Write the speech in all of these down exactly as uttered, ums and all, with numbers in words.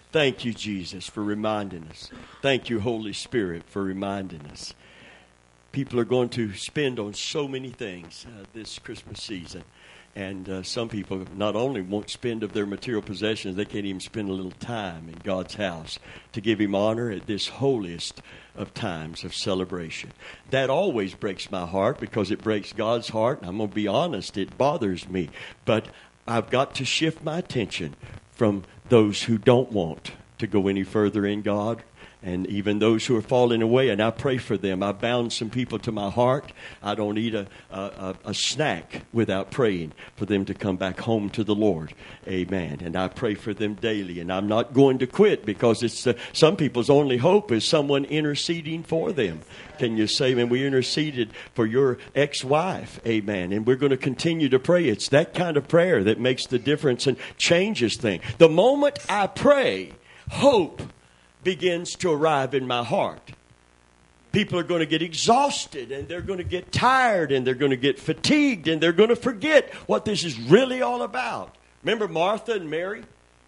Thank you, Jesus, for reminding us. Thank you, Holy Spirit, for reminding us. People are going to spend on so many things uh, this Christmas season. And uh, some people not only won't spend of their material possessions, they can't even spend a little time in God's house to give Him honor at this holiest of times of celebration. That always breaks my heart because it breaks God's heart. And I'm going to be honest, it bothers me. But I've got to shift my attention from those who don't want to go any further in God, and even those who are falling away, and I pray for them. I bound some people to my heart. I don't eat a, a, a snack without praying for them to come back home to the Lord. Amen. And I pray for them daily, and I'm not going to quit because it's uh, some people's only hope is someone interceding for them. Can you say, man, we interceded for your ex-wife, amen, and we're going to continue to pray. It's that kind of prayer that makes the difference and changes things. The moment I pray, hope begins to arrive in my heart. People are going to get exhausted, and they're going to get tired, and they're going to get fatigued, and they're going to forget what this is really all about. Remember Martha and Mary?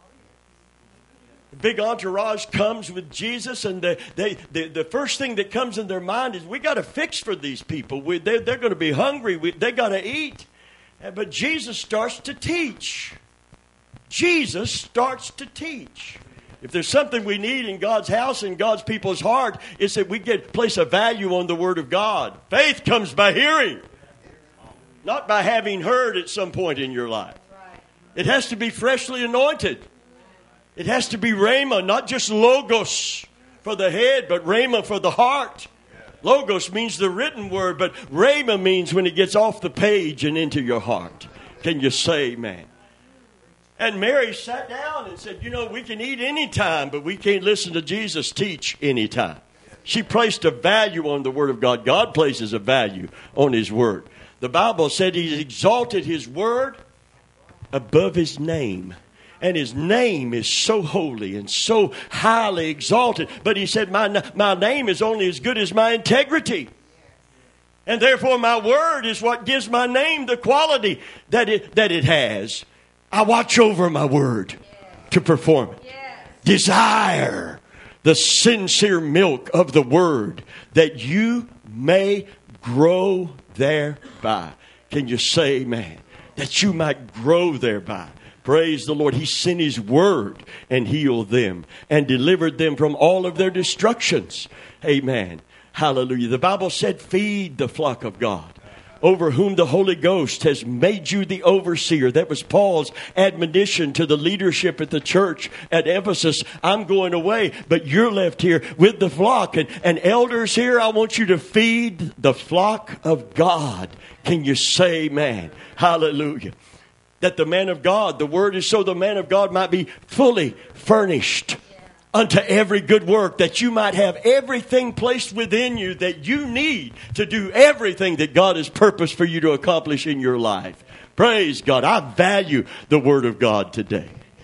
The big entourage comes with Jesus, and they, they, they, the first thing that comes in their mind is, we got to fix for these people. We, they're, they're going to be hungry. We, they got to eat. But Jesus starts to teach. Jesus starts to teach. If there's something we need in God's house and God's people's heart, it's that we get place a value on the Word of God. Faith comes by hearing, not by having heard at some point in your life. It has to be freshly anointed. It has to be rhema, not just logos for the head, but rhema for the heart. Logos means the written word, but rhema means when it gets off the page and into your heart. Can you say amen? And Mary sat down and said, you know, we can eat anytime, but we can't listen to Jesus teach anytime. She placed a value on the Word of God. God places a value on His Word. The Bible said He exalted His Word above His name. And His name is so holy and so highly exalted. But He said, my, my name is only as good as my integrity. And therefore my word is what gives my name the quality that it, that it has. I watch over my word to perform it. Desire the sincere milk of the word that you may grow thereby. Can you say amen? That you might grow thereby. Praise the Lord. He sent His word and healed them and delivered them from all of their destructions. Amen. Hallelujah. The Bible said, feed the flock of God, over whom the Holy Ghost has made you the overseer. That was Paul's admonition to the leadership at the church at Ephesus. I'm going away, but you're left here with the flock. And, and elders here, I want you to feed the flock of God. Can you say amen? Hallelujah. That the man of God, the word is so the man of God might be fully furnished unto every good work, that you might have everything placed within you that you need to do everything that God has purposed for you to accomplish in your life. Praise God. I value the Word of God today.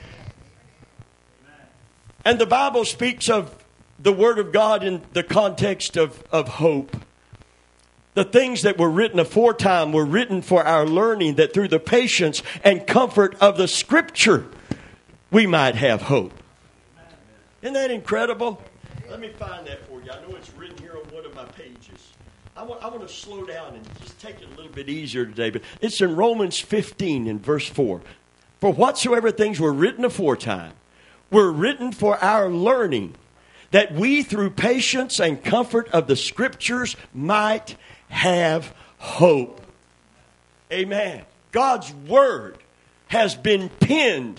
And the Bible speaks of the Word of God in the context of, of hope. The things that were written aforetime were written for our learning, that through the patience and comfort of the Scripture, we might have hope. Isn't that incredible? Let me find that for you. I know it's written here on one of my pages. I want, I want to slow down and just take it a little bit easier today. But it's in Romans fifteen in verse four. For whatsoever things were written aforetime were written for our learning, that we through patience and comfort of the Scriptures might have hope. Amen. God's Word has been penned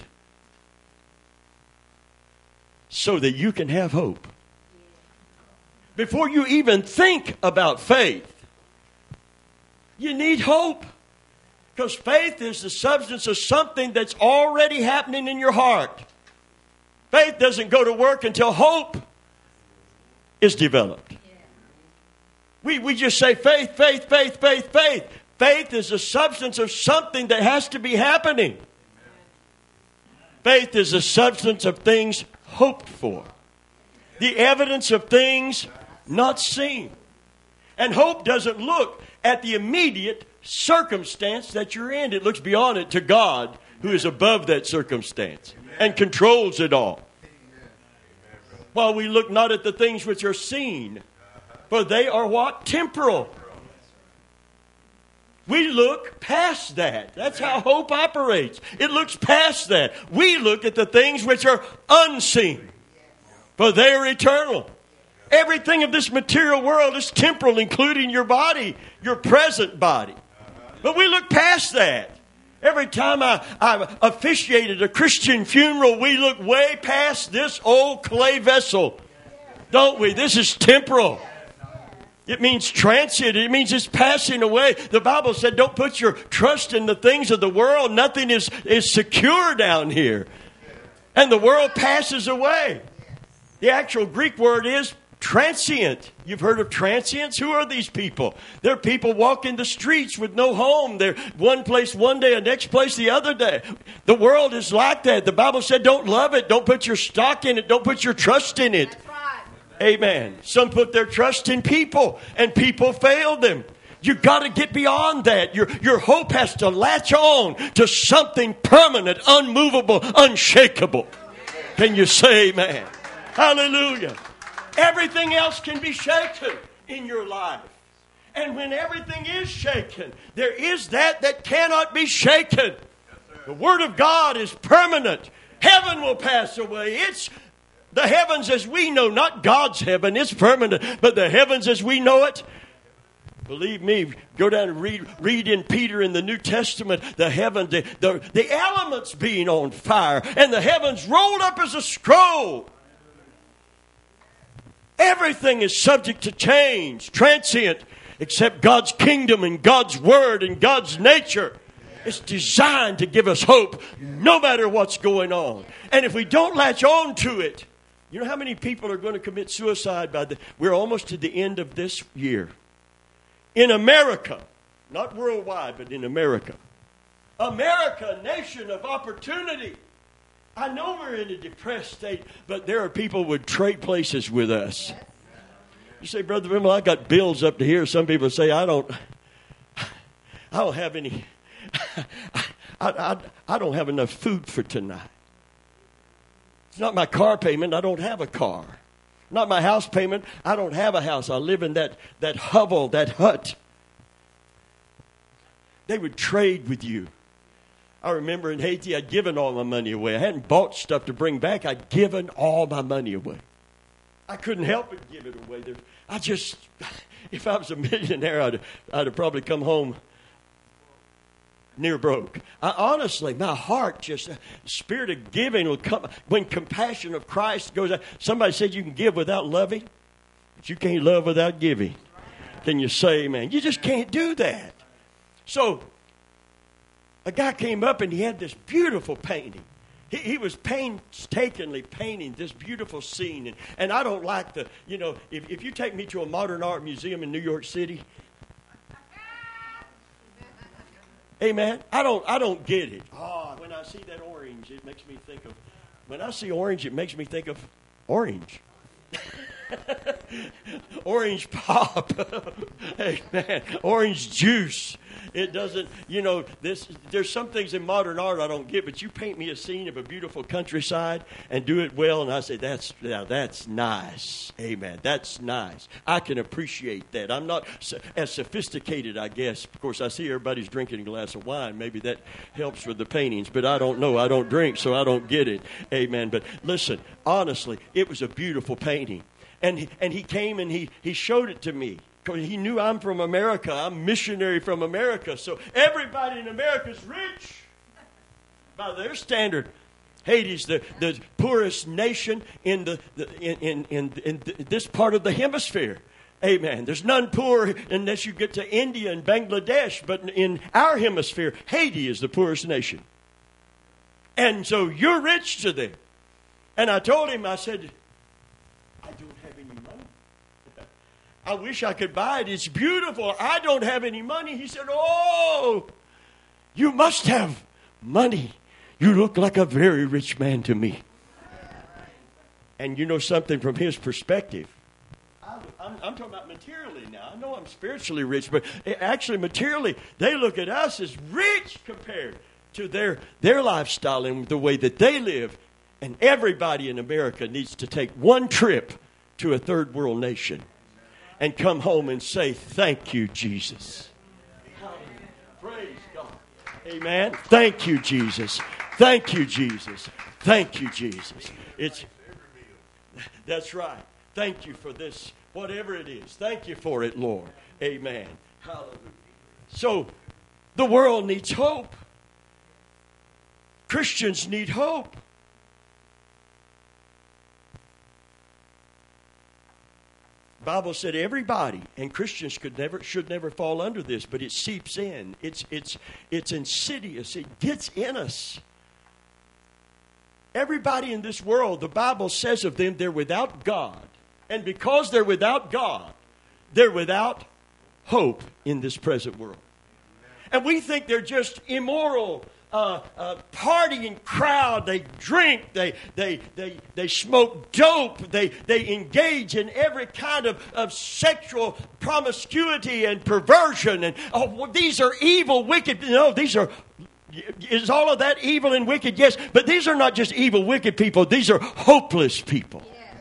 so that you can have hope. Before you even think about faith, you need hope. Because faith is the substance of something that's already happening in your heart. Faith doesn't go to work until hope is developed. We, we just say faith, faith, faith, faith, faith. Faith is the substance of something that has to be happening. Faith is the substance of things hoped for. The evidence of things not seen. And hope doesn't look at the immediate circumstance that you're in. It looks beyond it to God, who is above that circumstance and controls it all. while we look not at the things which are seen, for they are what? Temporal. We look past that. That's how hope operates. It looks past that. We look at the things which are unseen, for they are eternal. Everything of this material world is temporal, including your body, your present body. But we look past that. Every time I, I officiated a Christian funeral, we look way past this old clay vessel, don't we? This is temporal. It means transient. It means it's passing away. The Bible said don't put your trust in the things of the world. Nothing is, is secure down here. And the world passes away. The actual Greek word is transient. You've heard of transients? Who are these people? They're people walking the streets with no home. They're one place one day, and next place the other day. The world is like that. The Bible said don't love it. Don't put your stock in it. Don't put your trust in it. Amen. Some put their trust in people, and people failed them. You've got to get beyond that. Your, your hope has to latch on to something permanent, unmovable, unshakable. Can you say amen? Hallelujah. Everything else can be shaken in your life. And when everything is shaken, there is that that cannot be shaken. The Word of God is permanent. Heaven will pass away. It's the heavens as we know, not God's heaven. It's permanent. But the heavens as we know it, believe me, go down and read, read in Peter in the New Testament, the heavens, the, the, the elements being on fire, and the heavens rolled up as a scroll. Everything is subject to change, transient, except God's kingdom and God's word and God's nature. It's designed to give us hope no matter what's going on. And if we don't latch on to it, you know how many people are going to commit suicide by the... We're almost to the end of this year. In America, not worldwide, but in America. America, nation of opportunity. I know we're in a depressed state, but there are people who would trade places with us. You say, Brother Bimmel, I got bills up to here. Some people say, I don't, I don't have any, I, I, I don't have enough food for tonight. It's not my car payment. I don't have a car. Not my house payment. I don't have a house. I live in that, that hovel, that hut. They would trade with you. I remember in Haiti, I'd given all my money away. I hadn't bought stuff to bring back. I'd given all my money away. I couldn't help but give it away. There, I just, if I was a millionaire, I'd, I'd have probably come home near broke. I, honestly, my heart just, the spirit of giving will come. When compassion of Christ goes out. Somebody said you can give without loving, but you can't love without giving. Can you say amen? You just can't do that. So, a guy came up and he had this beautiful painting. He, he was painstakingly painting this beautiful scene. And, and I don't like the, you know, if, if you take me to a modern art museum in New York City, amen, I don't, I don't get it. Oh, when I see that orange, it makes me think of, when I see orange, it makes me think of orange. Orange pop. Amen. Orange juice. It doesn't, you know, this. There's some things in modern art I don't get, but you paint me a scene of a beautiful countryside and do it well, and I say, that's, yeah, that's nice. Amen. That's nice. I can appreciate that. I'm not so, as sophisticated, I guess. Of course, I see everybody's drinking a glass of wine. Maybe that helps with the paintings, but I don't know. I don't drink, so I don't get it. Amen. But listen, honestly, it was a beautiful painting. And he, and he came and he, he showed it to me. He knew I'm from America. I'm missionary from America. So everybody in America is rich by their standard. Haiti's the, the poorest nation in, the, the in, in, in, in this part of the hemisphere. Amen. There's none poor unless you get to India and Bangladesh. But in our hemisphere, Haiti is the poorest nation. And so you're rich to them. And I told him, I said, I don't have any money. I wish I could buy it. It's beautiful. I don't have any money. He said, oh, you must have money. You look like a very rich man to me. And you know something from his perspective. I'm, I'm talking about materially now. I know I'm spiritually rich, but actually materially, they look at us as rich compared to their, their lifestyle and the way that they live. And everybody in America needs to take one trip to a third world nation and come home and say, thank you, Jesus. Praise God. Amen. Thank you, Jesus. Thank you, Jesus. Thank you, Jesus. It's that's right. Thank you for this, whatever it is. Thank you for it, Lord. Amen. Hallelujah. So, the world needs hope. Christians need hope. The Bible said everybody, and Christians could never should never fall under this, but it seeps in. It's it's it's insidious. It gets in us. Everybody in this world, the Bible says of them, they're without God. And because they're without God, they're without hope in this present world. And we think they're just immoral, uh, uh, partying crowd. They drink, they they they they smoke dope, they they engage in every kind of, of sexual promiscuity and perversion. And oh, well, these are evil, wicked. No, these are. Is all of that evil and wicked? Yes, but these are not just evil, wicked people. These are hopeless people.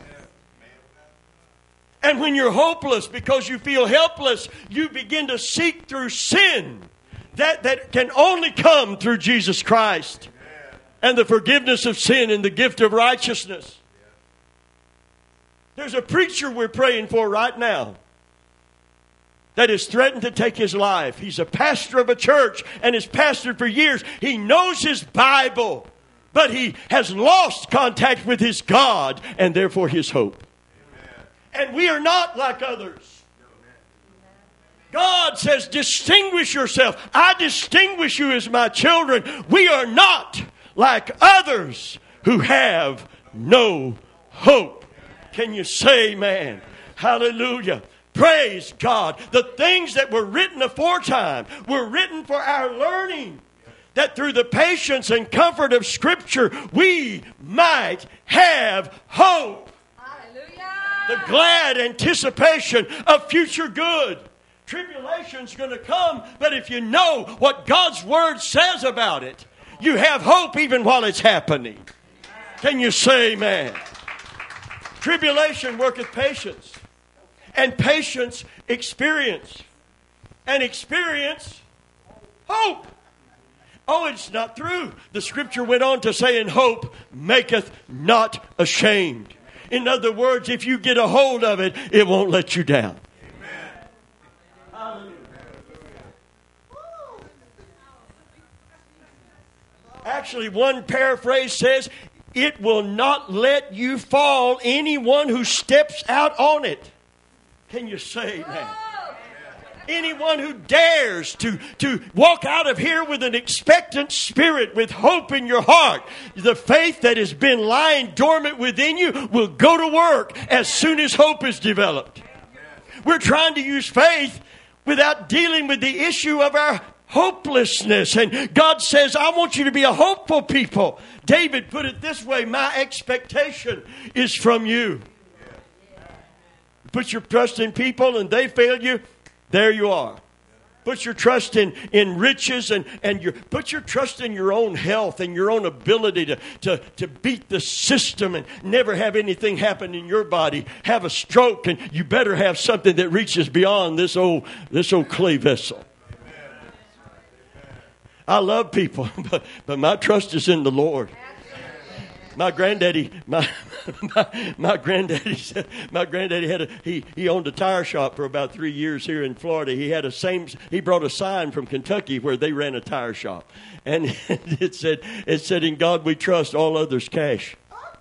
And when you're hopeless because you feel helpless, you begin to seek through sin that, that can only come through Jesus Christ and the forgiveness of sin and the gift of righteousness. There's a preacher we're praying for right now that has threatened to take his life. He's a pastor of a church and has pastored for years. He knows his Bible, but he has lost contact with his God and therefore his hope. And we are not like others. God says, distinguish yourself. I distinguish you as my children. We are not like others who have no hope. Can you say amen? Hallelujah. Praise God. The things that were written aforetime were written for our learning, that through the patience and comfort of Scripture we might have hope. The glad anticipation of future good. Tribulation's going to come, but if you know what God's Word says about it, you have hope even while it's happening. Can you say amen? Tribulation worketh patience, and patience experience, and experience hope. Oh, it's not through. The Scripture went on to say, and hope maketh not ashamed. In other words, if you get a hold of it, it won't let you down. Amen. Actually, one paraphrase says, it will not let you fall, anyone who steps out on it. Can you say that? Anyone who dares to, to walk out of here with an expectant spirit, with hope in your heart, the faith that has been lying dormant within you will go to work as soon as hope is developed. We're trying to use faith without dealing with the issue of our hopelessness. And God says, I want you to be a hopeful people. David put it this way, my expectation is from you. Put your trust in people and they fail you. There you are. Put your trust in, in riches and, and your, put your trust in your own health and your own ability to, to, to beat the system and never have anything happen in your body. Have a stroke and you better have something that reaches beyond this old, this old clay vessel. I love people, but, but my trust is in the Lord. My granddaddy, my my, my granddaddy, my granddaddy had a he he owned a tire shop for about three years here in Florida. He had a same he brought a sign from Kentucky where they ran a tire shop, and it said it said in God we trust, all others cash.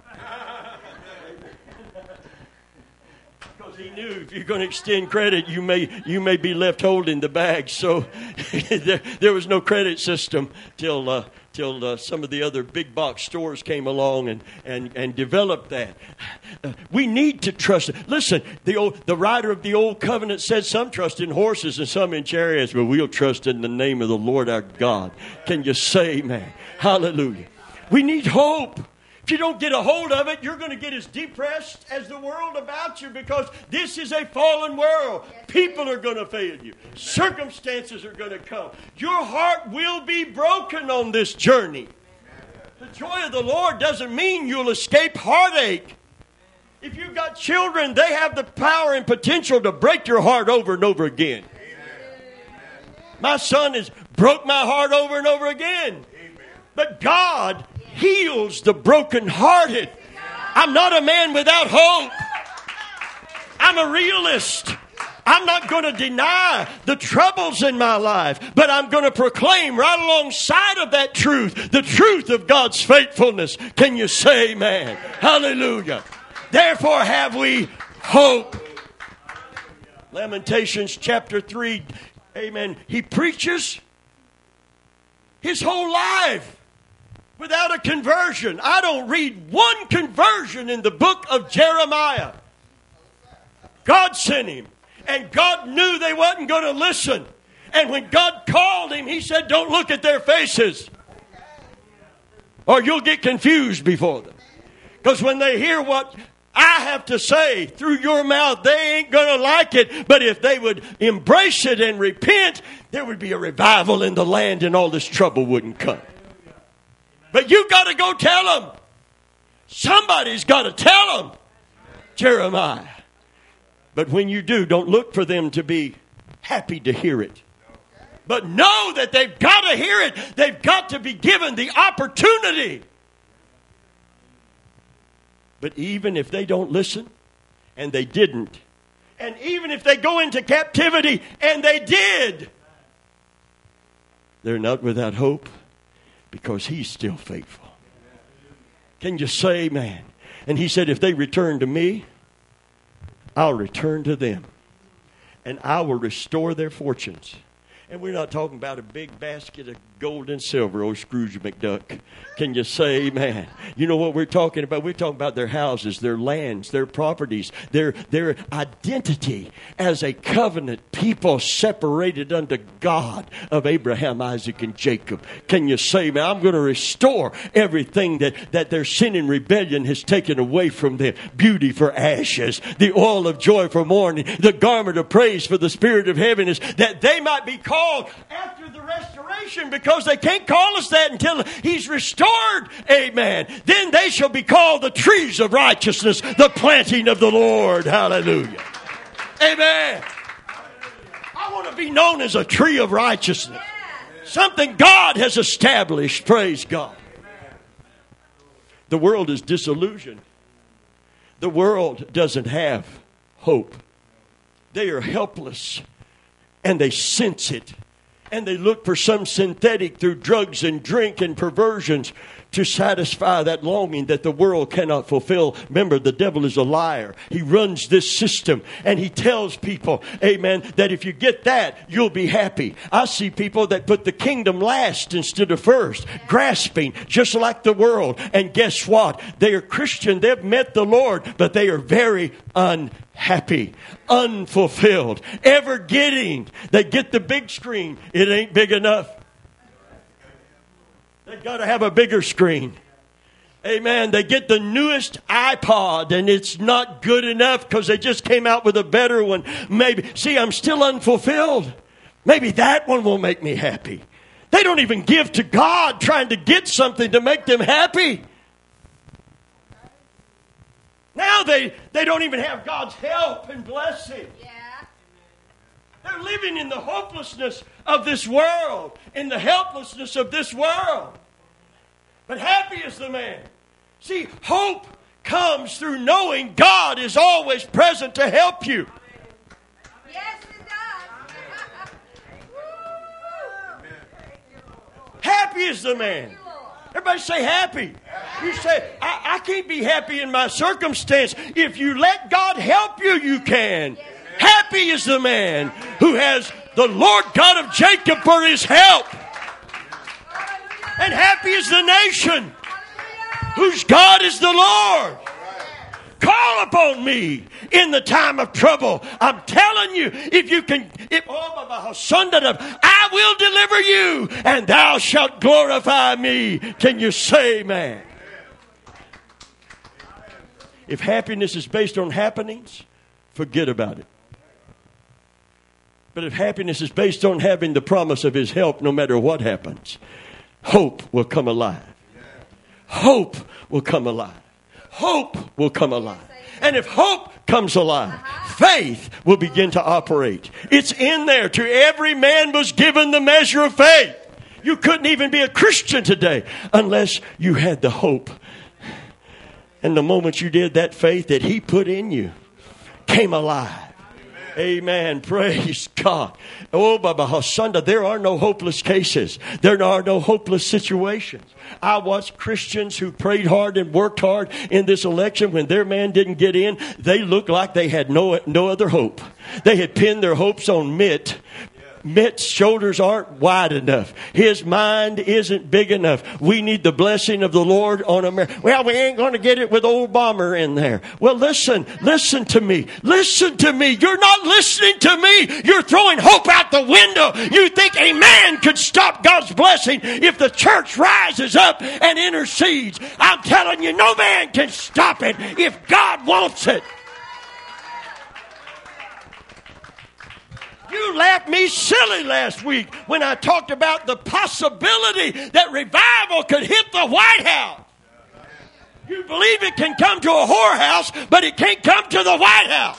Because he knew if you're going to extend credit, you may you may be left holding the bag. So there, there was no credit system till. Uh, Till uh, some of the other big box stores came along and, and, and developed that. Uh, we need to trust. Listen, the old, the writer of the Old Covenant said some trust in horses and some in chariots, but we'll trust in the name of the Lord our God. Can you say amen? Hallelujah. We need hope. If you don't get a hold of it, you're going to get as depressed as the world about you, because this is a fallen world. People are going to fail you. Circumstances are going to come. Your heart will be broken on this journey. The joy of the Lord doesn't mean you'll escape heartache. If you've got children, they have the power and potential to break your heart over and over again. My son has broke my heart over and over again. But God heals the brokenhearted. I'm not a man without hope. I'm a realist. I'm not going to deny the troubles in my life, but I'm going to proclaim right alongside of that truth, the truth of God's faithfulness. Can you say amen? Hallelujah. Therefore have we hope. Lamentations chapter three. Amen. He preaches his whole life without a conversion. I don't read one conversion in the book of Jeremiah. God sent him. And God knew they wasn't going to listen. And when God called him, he said, don't look at their faces, or you'll get confused before them. Because when they hear what I have to say through your mouth, they ain't going to like it. But if they would embrace it and repent, there would be a revival in the land and all this trouble wouldn't come. But you got to go tell them. Somebody's got to tell them, Jeremiah. But when you do, don't look for them to be happy to hear it. But know that they've got to hear it. They've got to be given the opportunity. But even if they don't listen, and they didn't, and even if they go into captivity, and they did, they're not without hope, because he's still faithful. Can you say amen? And he said, if they return to me, I'll return to them, and I will restore their fortunes. And we're not talking about a big basket of gold and silver, old Scrooge McDuck. Can you say amen? You know what we're talking about? We're talking about their houses, their lands, their properties, their, their identity as a covenant people separated unto God of Abraham, Isaac, and Jacob. Can you say, man, I'm going to restore everything that, that their sin and rebellion has taken away from them. Beauty for ashes, the oil of joy for mourning, the garment of praise for the spirit of heaviness, that they might be called after the restoration, because they can't call us that until he's restored. Amen. Then they shall be called the trees of righteousness, the planting of the Lord. Hallelujah. Amen. I want to be known as a tree of righteousness. Something God has established. Praise God. The world is disillusioned. The world doesn't have hope. They are helpless. And they sense it. And they look for some synthetic through drugs and drink and perversions to satisfy that longing that the world cannot fulfill. Remember, the devil is a liar. He runs this system, and he tells people, amen, that if you get that, you'll be happy. I see people that put the kingdom last instead of first, grasping just like the world. And guess what? They are Christian. They've met the Lord, but they are very unhappy, unfulfilled, ever getting. They get the big screen. It ain't big enough. They've got to have a bigger screen. Amen. They get the newest iPod, and it's not good enough because they just came out with a better one. Maybe. See, I'm still unfulfilled. Maybe that one will make me happy. They don't even give to God trying to get something to make them happy. Now they, they don't even have God's help and blessing. Yeah. They're living in the hopelessness of this world, in the helplessness of this world. But happy is the man. See, hope comes through knowing God is always present to help you. Yes, it does. Happy is the man. Everybody say happy. You say, I, I can't be happy in my circumstance. If you let God help you, you can. Happy is the man who has the Lord God of Jacob for his help. And happy is the nation whose God is the Lord. Call upon me in the time of trouble. I'm telling you, if you can, if, oh, I will deliver you, and thou shalt glorify me. Can you say amen? If happiness is based on happenings, forget about it. But if happiness is based on having the promise of his help no matter what happens, hope will come alive. hope will come alive. Hope will come alive. And if hope comes alive, faith will begin to operate. It's in there. To every man was given the measure of faith. You couldn't even be a Christian today unless you had the hope. And the moment you did, that faith that He put in you came alive. Amen. Praise God. Oh, Baba Hasanda, there are no hopeless cases. There are no hopeless situations. I watched Christians who prayed hard and worked hard in this election. When their man didn't get in, they looked like they had no, no other hope. They had pinned their hopes on Mitt. Mitt's shoulders aren't wide enough. His mind isn't big enough. We need the blessing of the Lord on America. Well, we ain't going to get it with Obama in there. Well, listen, listen to me. Listen to me. You're not listening to me. You're throwing hope out the window. You think a man could stop God's blessing if the church rises up and intercedes. I'm telling you, no man can stop it if God wants it. You laughed me silly last week when I talked about the possibility that revival could hit the White House. You believe it can come to a whorehouse, but it can't come to the White House.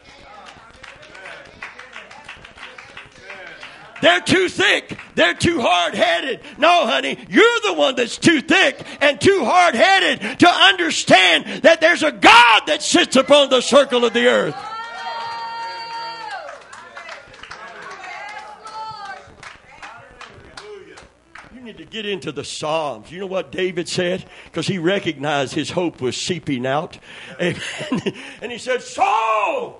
They're too thick. They're too hard-headed. No, honey, you're the one that's too thick and too hard-headed to understand that there's a God that sits upon the circle of the earth. Need to get into the Psalms. You know what David said? Because he recognized his hope was seeping out. Amen. And he said, Saul,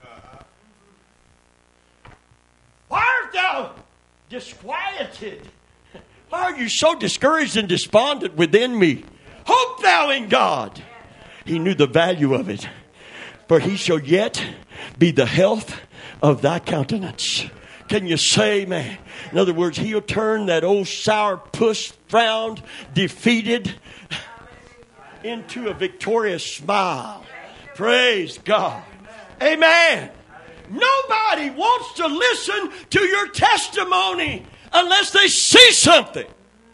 why art thou disquieted? Why are you so discouraged and despondent within me? Hope thou in God. He knew the value of it. For he shall yet be the health of thy countenance. Can you say, man? In other words, He'll turn that old sourpuss, frowned, defeated, into a victorious smile. Praise God. Amen. Nobody wants to listen to your testimony unless they see something.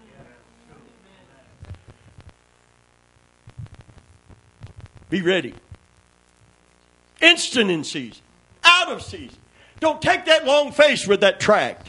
Be ready. Instant in season. Out of season. Don't take that long face with that tract.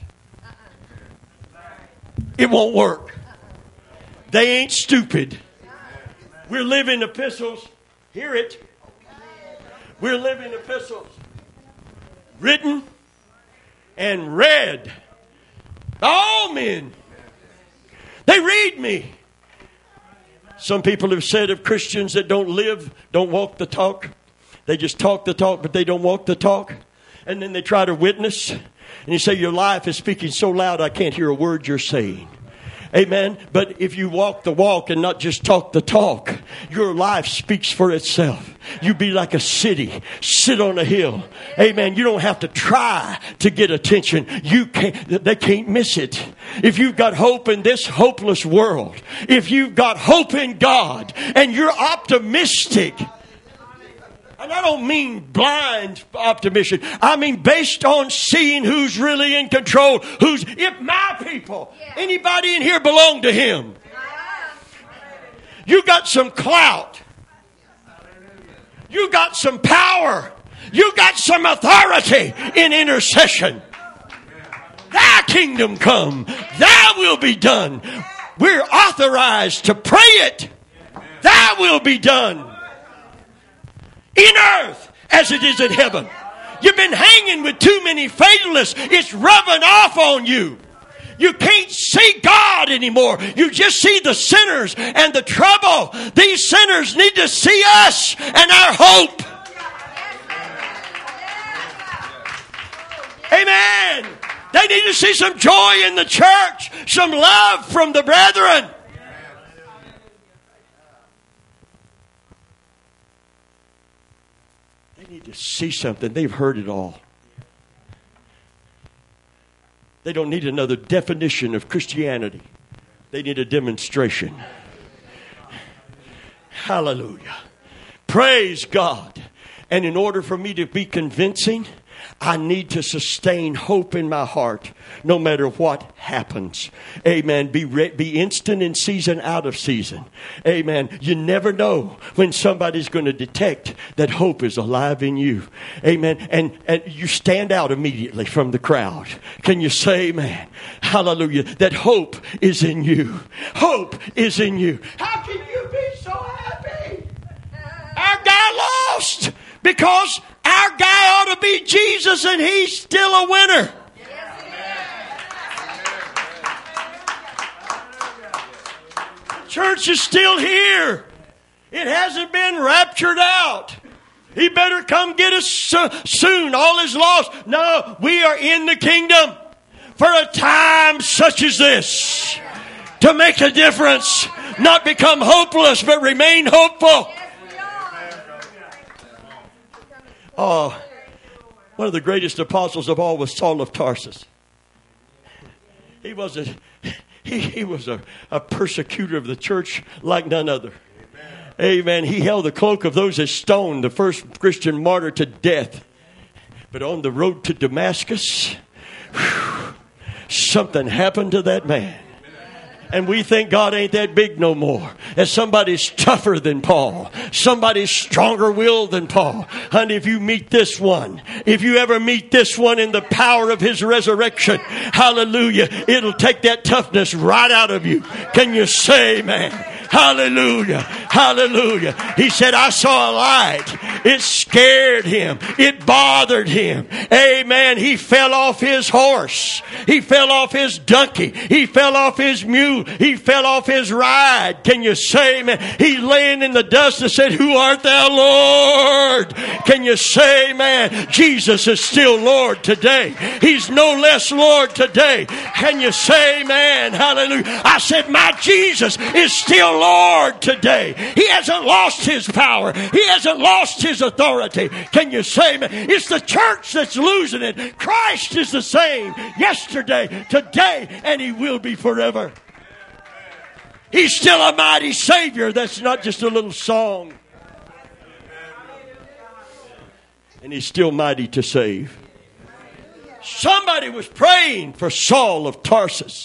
It won't work. They ain't stupid. We're living epistles. Hear it. We're living epistles. Written and read by all men. They read me. Some people have said of Christians that don't live, don't walk the talk. They just talk the talk, but they don't walk the talk. And then they try to witness. And you say, your life is speaking so loud I can't hear a word you're saying. Amen. But if you walk the walk and not just talk the talk, your life speaks for itself. You be like a city. Sit on a hill. Amen. You don't have to try to get attention. You can't, they can't miss it. If you've got hope in this hopeless world, if you've got hope in God and you're optimistic, and I don't mean blind optimism. I mean based on seeing who's really in control. Who's, if my people, anybody in here belong to Him. You got some clout. You got some power. You got some authority in intercession. Thy kingdom come. Thy will be done. We're authorized to pray it. Thy will be done. In earth as it is in heaven. You've been hanging with too many fatalists. It's rubbing off on you. You can't see God anymore. You just see the sinners and the trouble. These sinners need to see us and our hope. Amen. They need to see some joy in the church, some love from the brethren. Need to see something. They've heard it all. They don't need another definition of Christianity. They need a demonstration. Hallelujah. Praise God. And in order for me to be convincing, I need to sustain hope in my heart no matter what happens. Amen. Be re- be instant in season, out of season. Amen. You never know when somebody's going to detect that hope is alive in you. Amen. And, and you stand out immediately from the crowd. Can you say amen? Hallelujah. That hope is in you. Hope is in you. How can you be so happy? Our guy lost because our guy ought to be Jesus, and he's still a winner. The church is still here. It hasn't been raptured out. He better come get us soon. All is lost. No, we are in the kingdom for a time such as this, to make a difference, not become hopeless, but remain hopeful. Oh, one of the greatest apostles of all was Saul of Tarsus. He was a he, he was a, a persecutor of the church like none other. Amen. Amen. He held the cloak of those that stoned the first Christian martyr to death. But on the road to Damascus, whew, something happened to that man. And we think God ain't that big no more. And somebody's tougher than Paul. Somebody's stronger willed than Paul. Honey, if you meet this one, if you ever meet this one in the power of his resurrection, hallelujah, it'll take that toughness right out of you. Can you say, man? Hallelujah. Hallelujah. He said, I saw a light. It scared him. It bothered him. Amen. He fell off his horse. He fell off his donkey. He fell off his mule. He fell off his ride. Can you say, man? He's laying in the dust and said, who art thou, Lord? Can you say, man? Jesus is still Lord today. He's no less Lord today. Can you say, man? Hallelujah. I said, my Jesus is still Lord today. He hasn't lost his power. He hasn't lost his authority. Can you say, man? It's the church that's losing it. Christ is the same yesterday, today, and he will be forever. He's still a mighty Savior. That's not just a little song. And he's still mighty to save. Somebody was praying for Saul of Tarsus.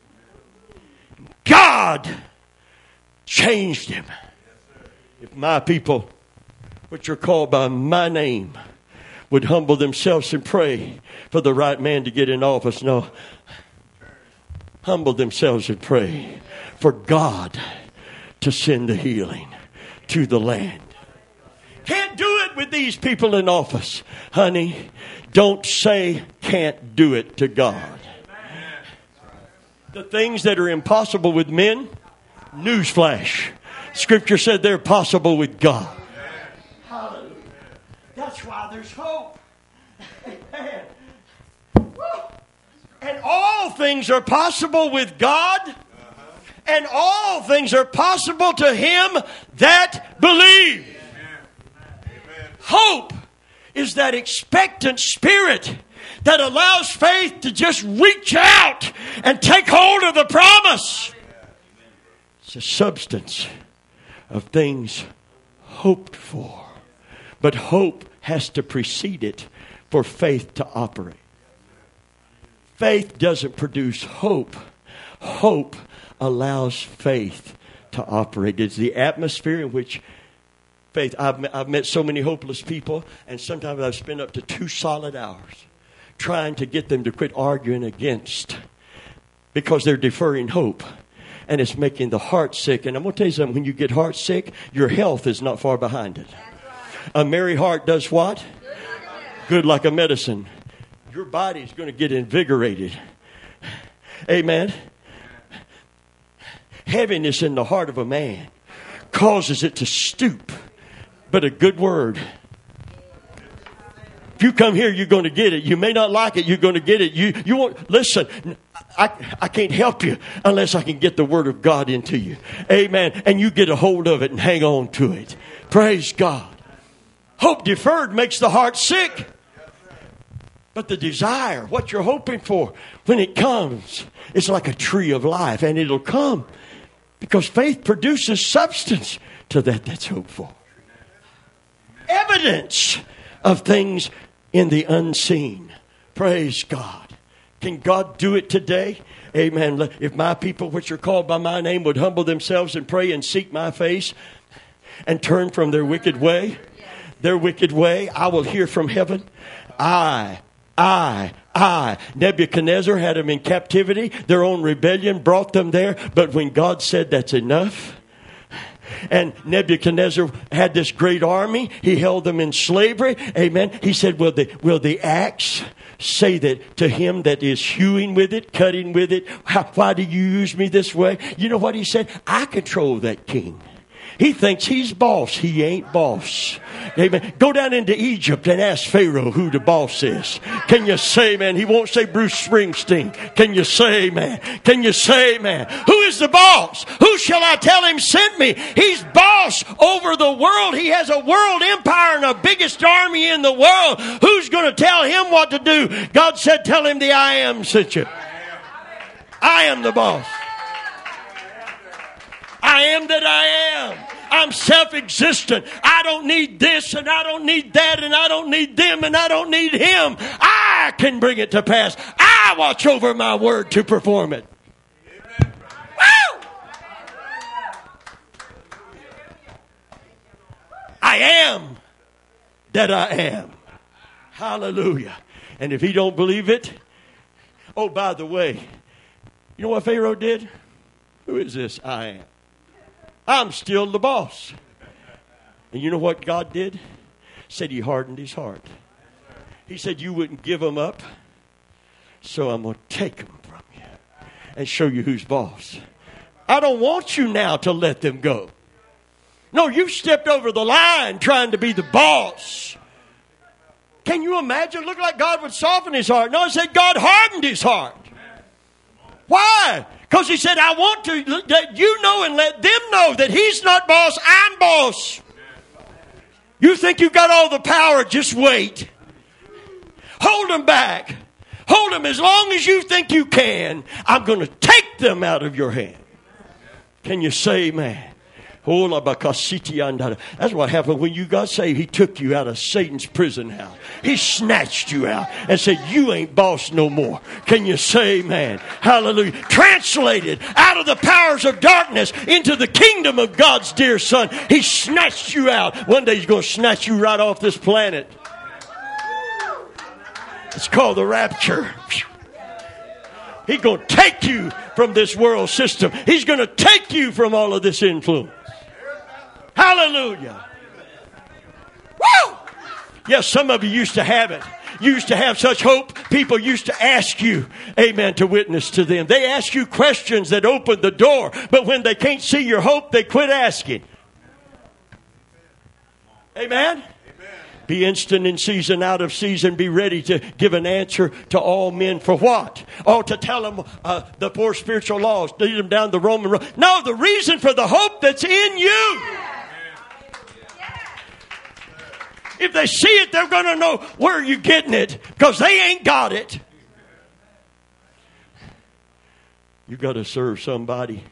God changed him. If my people, which are called by my name, would humble themselves and pray for the right man to get in office. No. Humble themselves and pray for God to send the healing to the land. Can't do it with these people in office. Honey, don't say can't do it to God. The things that are impossible with men, newsflash, Scripture said they're possible with God. Hallelujah. That's why there's hope. Amen. And all things are possible with God. And all things are possible to him that believes. Hope is that expectant spirit that allows faith to just reach out and take hold of the promise. It's a substance of things hoped for. But hope has to precede it for faith to operate. Faith doesn't produce hope. Hope allows faith to operate. It's the atmosphere in which faith. I've, I've met so many hopeless people, and sometimes I've spent up to two solid hours trying to get them to quit arguing against, because they're deferring hope. And it's making the heart sick. And I'm going to tell you something. When you get heart sick, your health is not far behind it. A merry heart does what? Good like a medicine. Your body's going to get invigorated. Amen. Heaviness in the heart of a man causes it to stoop. But a good word. If you come here, you're going to get it. You may not like it. You're going to get it. You you won't listen. I, I can't help you unless I can get the word of God into you. Amen. And you get a hold of it and hang on to it. Praise God. Hope deferred makes the heart sick. But the desire, what you're hoping for, when it comes, it's like a tree of life. And it'll come because faith produces substance to that that's hoped for. Evidence of things in the unseen. Praise God. Can God do it today? Amen. If my people which are called by my name would humble themselves and pray and seek my face and turn from their wicked way, their wicked way, I will hear from heaven. I, I, I. Nebuchadnezzar had them in captivity. Their own rebellion brought them there. But when God said that's enough, and Nebuchadnezzar had this great army, he held them in slavery. Amen. He said, will the, will the axe say that to him that is hewing with it, cutting with it, how, why do you use me this way? You know what he said? I control that king. He thinks he's boss. He ain't boss. Amen. Go down into Egypt and ask Pharaoh who the boss is. Can you say, man? He won't say Bruce Springsteen. Can you say, man? Can you say, man? Who is the boss? Who shall I tell him sent me? He's boss over the world. He has a world empire and the biggest army in the world. Who's going to tell him what to do? God said, tell him the I am sent you. I am the boss. I am that I am. I'm self-existent. I don't need this and I don't need that and I don't need them and I don't need him. I can bring it to pass. I watch over my word to perform it. Amen. Woo! I am that I am. Hallelujah. And if he don't believe it, oh, by the way, you know what Pharaoh did? Who is this? I am. I'm still the boss. And you know what God did? Said he hardened his heart. He said you wouldn't give them up. So I'm going to take them from you and show you who's boss. I don't want you now to let them go. No, you've stepped over the line trying to be the boss. Can you imagine? Look like God would soften his heart. No, it said God hardened his heart. Why? Because he said, I want to let you know and let them know that he's not boss, I'm boss. You think you've got all the power, just wait. Hold them back. Hold them as long as you think you can. I'm going to take them out of your hand. Can you say amen? That's what happened when you got saved. He took you out of Satan's prison house. He snatched you out and said, you ain't boss no more. Can you say amen? Hallelujah. Translated out of the powers of darkness into the kingdom of God's dear Son. He snatched you out. One day he's going to snatch you right off this planet. It's called the rapture. He's going to take you from this world system. He's going to take you from all of this influence. Hallelujah. Woo! Yes, some of you used to have it. You used to have such hope. People used to ask you, amen, to witness to them. They ask you questions that open the door. But when they can't see your hope, they quit asking. Amen? Be instant in season, out of season. Be ready to give an answer to all men for what? Oh, to tell them uh, the four spiritual laws. Lead them down the Roman road. No, the reason for the hope that's in you. If they see it, they're going to know where you're getting it because they ain't got it. You got to serve somebody.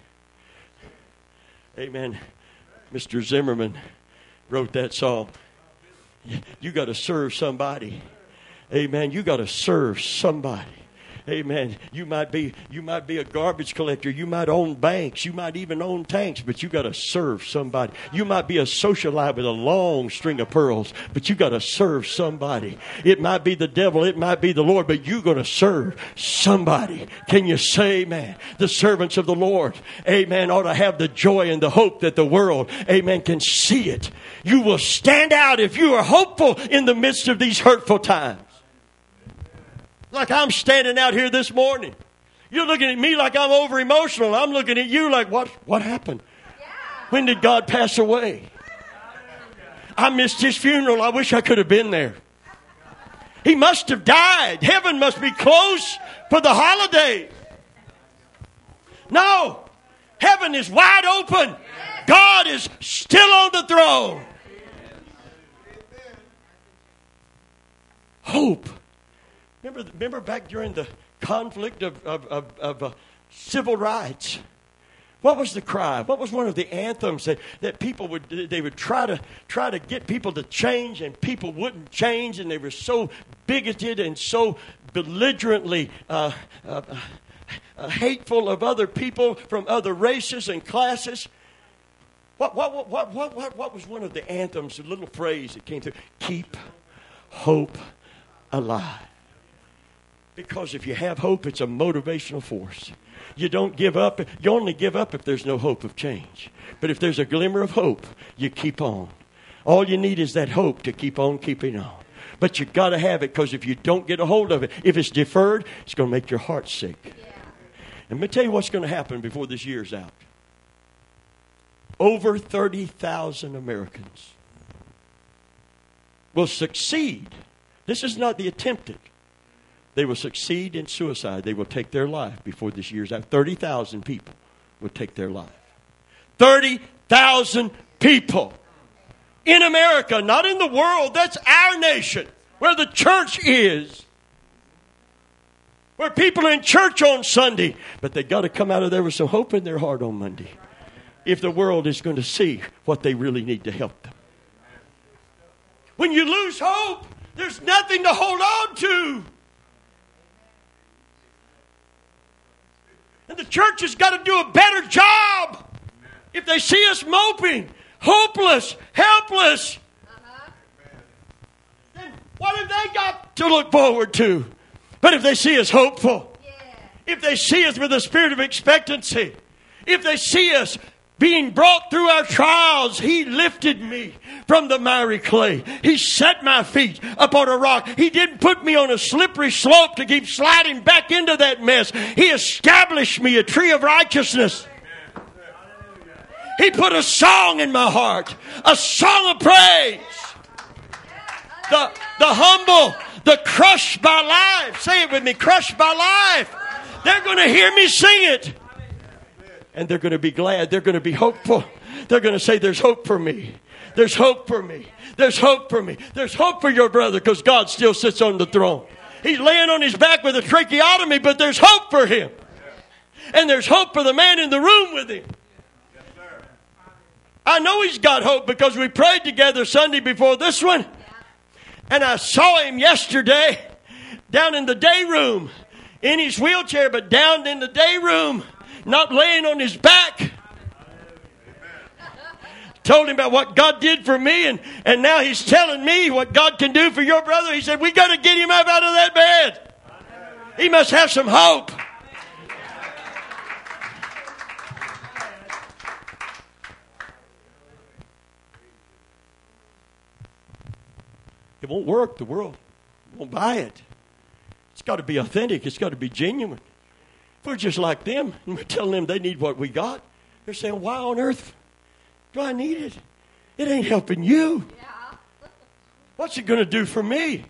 Amen. Mister Zimmerman wrote that song. You got to serve somebody. Amen. You got to serve somebody. Amen. You might be you might be a garbage collector. You might own banks. You might even own tanks, but you got to serve somebody. You might be a socialite with a long string of pearls, but you got to serve somebody. It might be the devil. It might be the Lord, but you're going to serve somebody. Can you say amen? The servants of the Lord, amen, ought to have the joy and the hope that the world, amen, can see it. You will stand out if you are hopeful in the midst of these hurtful times. Like I'm standing out here this morning. You're looking at me like I'm over emotional. I'm looking at you like, what, what happened? When did God pass away? I missed his funeral. I wish I could have been there. He must have died. Heaven must be closed for the holiday. No. Heaven is wide open. God is still on the throne. Hope. Remember, remember back during the conflict of, of, of, of uh, civil rights What was the cry? What was one of the anthems that, that people would, they would try to try to get people to change, and people wouldn't change, and they were so bigoted and so belligerently uh, uh, uh, hateful of other people from other races and classes? What, what, what, what, what, what, what was one of the anthems, a little phrase that came through? Keep hope alive. Because if you have hope, it's a motivational force. You don't give up. You only give up if there's no hope of change. But if there's a glimmer of hope, you keep on. All you need is that hope to keep on keeping on. But you've got to have it, because if you don't get a hold of it, if it's deferred, it's going to make your heart sick. Yeah. And let me tell you what's going to happen before this year's out. Over thirty thousand Americans will succeed. This is not the attempted. They will succeed in suicide. They will take their life before this year's out. thirty thousand people will take their life. thirty thousand people in America, not in the world. That's our nation, where the church is. Where people are in church on Sunday. But they got to come out of there with some hope in their heart on Monday, if the world is going to see what they really need to help them. When you lose hope, there's nothing to hold on to. And the church has got to do a better job. If they see us moping, hopeless, helpless, uh-huh. then what have they got to look forward to? But if they see us hopeful, yeah. if they see us with a spirit of expectancy, if they see us being brought through our trials, He lifted me from the miry clay. He set my feet upon a rock. He didn't put me on a slippery slope to keep sliding back into that mess. He established me a tree of righteousness. He put a song in my heart, a song of praise. The, the humble, the crushed by life. Say it with me, crushed by life. They're going to hear me sing it. And they're going to be glad. They're going to be hopeful. They're going to say, there's hope for me. There's hope for me. There's hope for me. There's hope for your brother, because God still sits on the throne. He's laying on his back with a tracheotomy, but there's hope for him. And there's hope for the man in the room with him. I know he's got hope because we prayed together Sunday before this one. And I saw him yesterday down in the day room, in his wheelchair, but down in the day room. Not laying on his back. Told him about what God did for me, and, and now he's telling me what God can do for your brother. He said, we got to get him up out of that bed. He must have some hope. It won't work. The world won't buy it. It's got to be authentic. It's got to be genuine. We're just like them, and we're telling them they need what we got. They're saying, why on earth do I need it? It ain't helping you. Yeah. What's it going to do for me?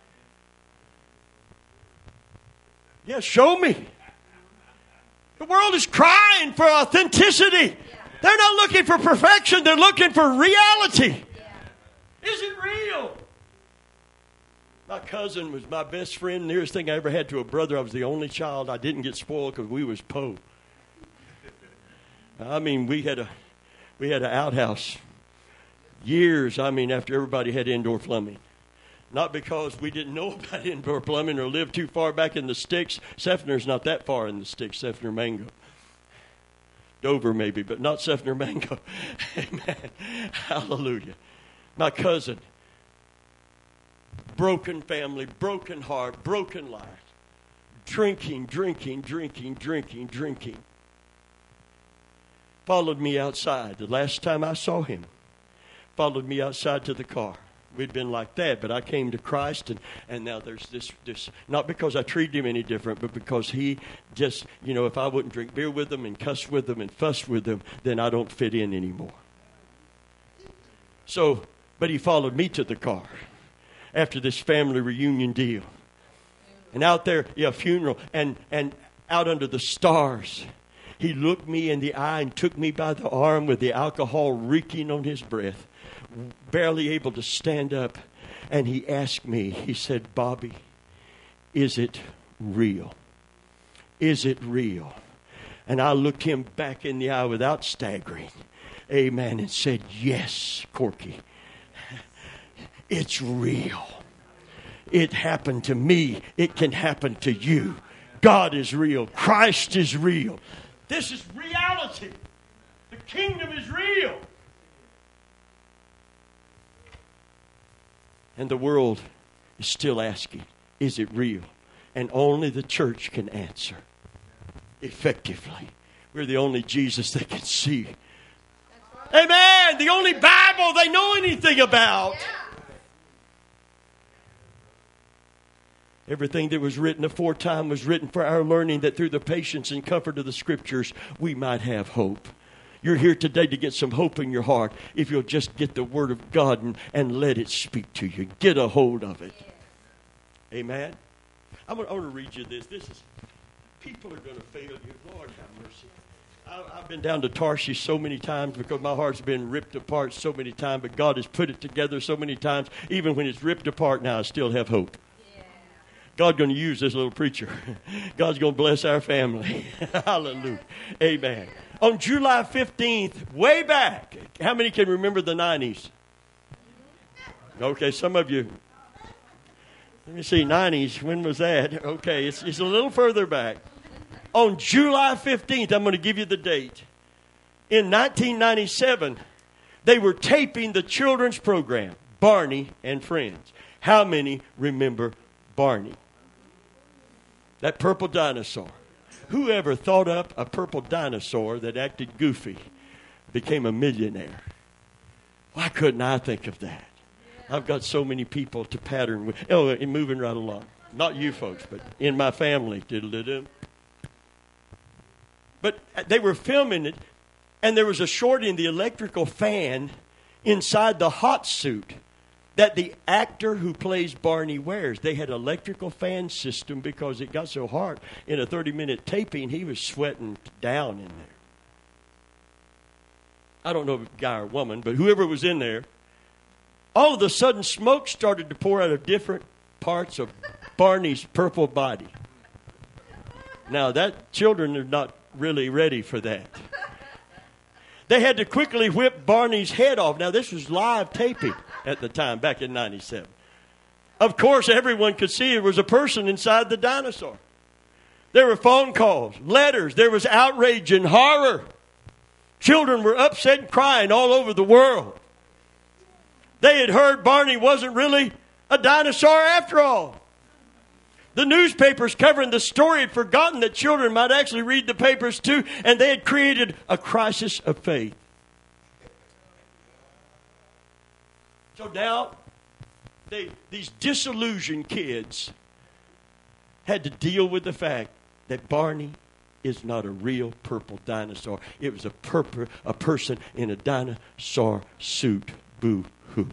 Yeah, show me. The world is crying for authenticity. Yeah. They're not looking for perfection. They're looking for reality. Yeah. Is it real? My cousin was my best friend, nearest thing I ever had to a brother. I was the only child. I didn't get spoiled because we was po. I mean, we had a we had an outhouse years, I mean, after everybody had indoor plumbing. Not because we didn't know about indoor plumbing or lived too far back in the sticks. Seffner's not that far in the sticks, Seffner Mango. Dover maybe, but not Seffner Mango. Amen. Hallelujah. My cousin. Broken family, broken heart, broken life. Drinking, drinking, drinking, drinking, drinking. Followed me outside. The last time I saw him, followed me outside to the car. We'd been like that, but I came to Christ, and, and now there's this, this, not because I treated him any different, but because he just, you know, if I wouldn't drink beer with him and cuss with him and fuss with him, then I don't fit in anymore. So, but he followed me to the car after this family reunion deal. And out there, yeah, funeral, and, and out under the stars, he looked me in the eye and took me by the arm with the alcohol reeking on his breath, barely able to stand up. And he asked me, he said, Bobby, is it real? Is it real? And I looked him back in the eye without staggering. Amen. And said, yes, Corky, it's real. It happened to me. It can happen to you. God is real. Christ is real. This is reality. The kingdom is real. And the world is still asking, is it real? And only the church can answer effectively. We're the only Jesus they can see. Amen. The only Bible they know anything about. Everything that was written aforetime was written for our learning, that through the patience and comfort of the Scriptures we might have hope. You're here today to get some hope in your heart if you'll just get the Word of God and, and let it speak to you. Get a hold of it. Amen. I want, I want to read you this. This is, people are going to fail you. Lord have mercy. I, I've been down to Tarshish so many times because my heart's been ripped apart so many times, but God has put it together so many times. Even when it's ripped apart now, I still have hope. God's going to use this little preacher. God's going to bless our family. Hallelujah. Amen. On July fifteenth, way back, how many can remember the nineties? Okay, some of you. Let me see, nineties, when was that? Okay, it's, it's a little further back. On July fifteenth, I'm going to give you the date. In nineteen ninety-seven, they were taping the children's program, Barney and Friends. How many remember Barney? That purple dinosaur. Whoever thought up a purple dinosaur that acted goofy became a millionaire? Why couldn't I think of that? I've got so many people to pattern with. Oh, and moving right along. Not you folks, but in my family. Diddle-diddle. But they were filming it, and there was a shorty in the electrical fan inside the hot suit that the actor who plays Barney wears. They had an electrical fan system because it got so hot in a thirty-minute taping, he was sweating down in there. I don't know if it was a guy or woman, but whoever was in there, all of a sudden smoke started to pour out of different parts of Barney's purple body. Now, that children are not really ready for that. They had to quickly whip Barney's head off. Now, this was live taping at the time, back in ninety-seven. Of course, everyone could see there was a person inside the dinosaur. There were phone calls, letters. There was outrage and horror. Children were upset and crying all over the world. They had heard Barney wasn't really a dinosaur after all. The newspapers covering the story had forgotten that children might actually read the papers too, and they had created a crisis of faith. So now, they, these disillusioned kids had to deal with the fact that Barney is not a real purple dinosaur. It was a, purple, a person in a dinosaur suit. Boo-hoo.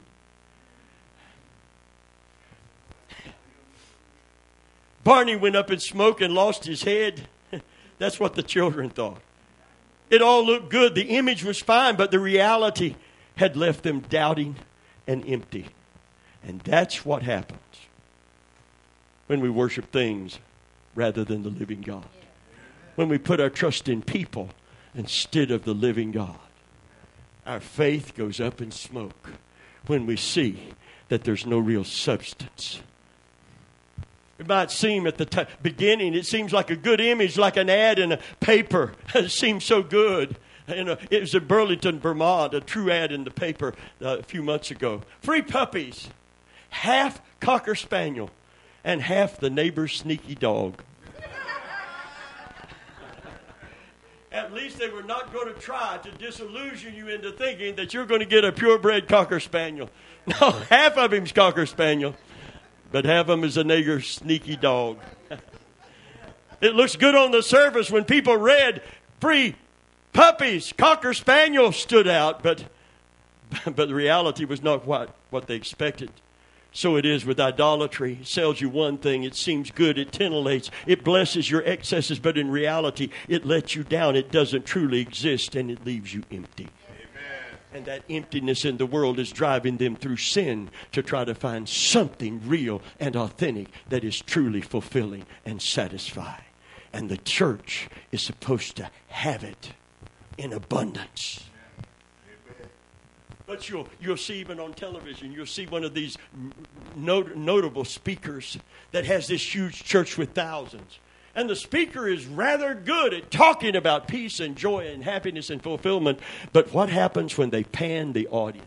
Barney went up in smoke and lost his head. That's what the children thought. It all looked good. The image was fine, but the reality had left them doubting and empty. And that's what happens when we worship things rather than the living God. When we put our trust in people instead of the living God. Our faith goes up in smoke when we see that there's no real substance. It might seem at the t- beginning, it seems like a good image, like an ad in a paper. It seems so good. You know, it was in Burlington, Vermont, a true ad in the paper uh, a few months ago. Free puppies, half Cocker Spaniel and half the neighbor's sneaky dog. At least they were not going to try to disillusion you into thinking that you're going to get a purebred Cocker Spaniel. No, half of him's Cocker Spaniel. But half of them is a neighbor sneaky dog. It looks good on the surface when people read free puppies, Cocker Spaniel stood out, but but the reality was not what, what they expected. So it is with idolatry. It sells you one thing. It seems good. It titillates. It blesses your excesses, but in reality, it lets you down. It doesn't truly exist, and it leaves you empty. And that emptiness in the world is driving them through sin to try to find something real and authentic that is truly fulfilling and satisfying. And the church is supposed to have it in abundance. But you'll, you'll see even on television, you'll see one of these not, notable speakers that has this huge church with thousands. And the speaker is rather good at talking about peace and joy and happiness and fulfillment. But what happens when they pan the audience?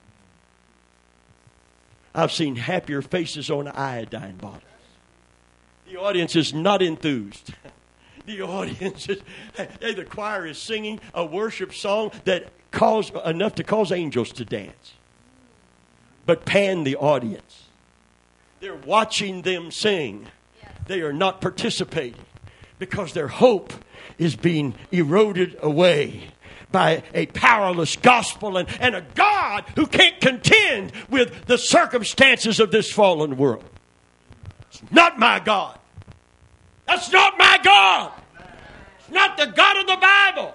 I've seen happier faces on iodine bottles. The audience is not enthused. The audience is, hey, the choir is singing a worship song that cause enough to cause angels to dance. But pan the audience. They're watching them sing. They are not participating because their hope is being eroded away by a powerless gospel and, and a God who can't contend with the circumstances of this fallen world. It's not my God. That's not my God. It's not the God of the Bible.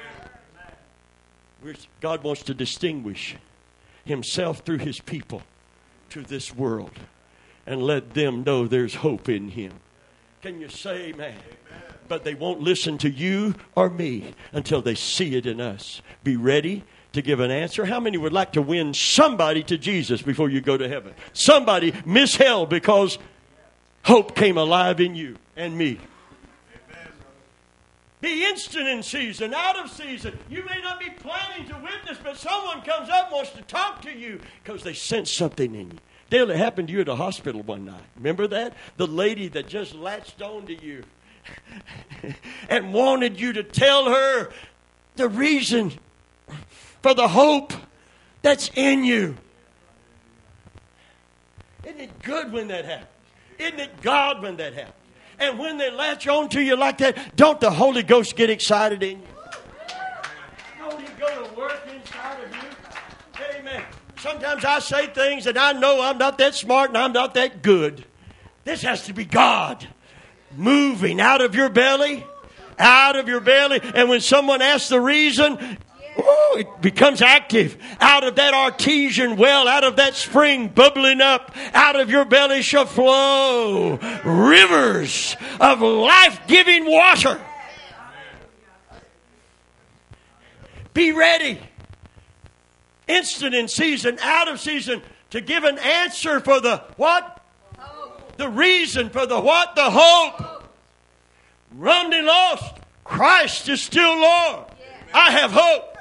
God wants to distinguish himself through his people to this world and let them know there's hope in him. Can you say amen? Amen? But they won't listen to you or me until they see it in us. Be ready to give an answer. How many would like to win somebody to Jesus before you go to heaven? Somebody miss hell because hope came alive in you and me. Be instant in season, out of season. You may not be planning to witness, but someone comes up and wants to talk to you because they sense something in you. Dale, it happened to you at a hospital one night. Remember that? The lady that just latched on to you and wanted you to tell her the reason for the hope that's in you. Isn't it good when that happens? Isn't it God when that happens? And when they latch on to you like that, don't the Holy Ghost get excited in you? Don't he go to work inside of you? Amen. Sometimes I say things and I know I'm not that smart and I'm not that good. This has to be God moving out of your belly, out of your belly. And when someone asks the reason, ooh, it becomes active. Out of that artesian well, out of that spring bubbling up, out of your belly shall flow rivers of life-giving water. Be ready. Instant in season, out of season, to give an answer for the what? Hope. The reason for the what? The hope. hope. Run and lost. Christ is still Lord. Yeah. I have hope.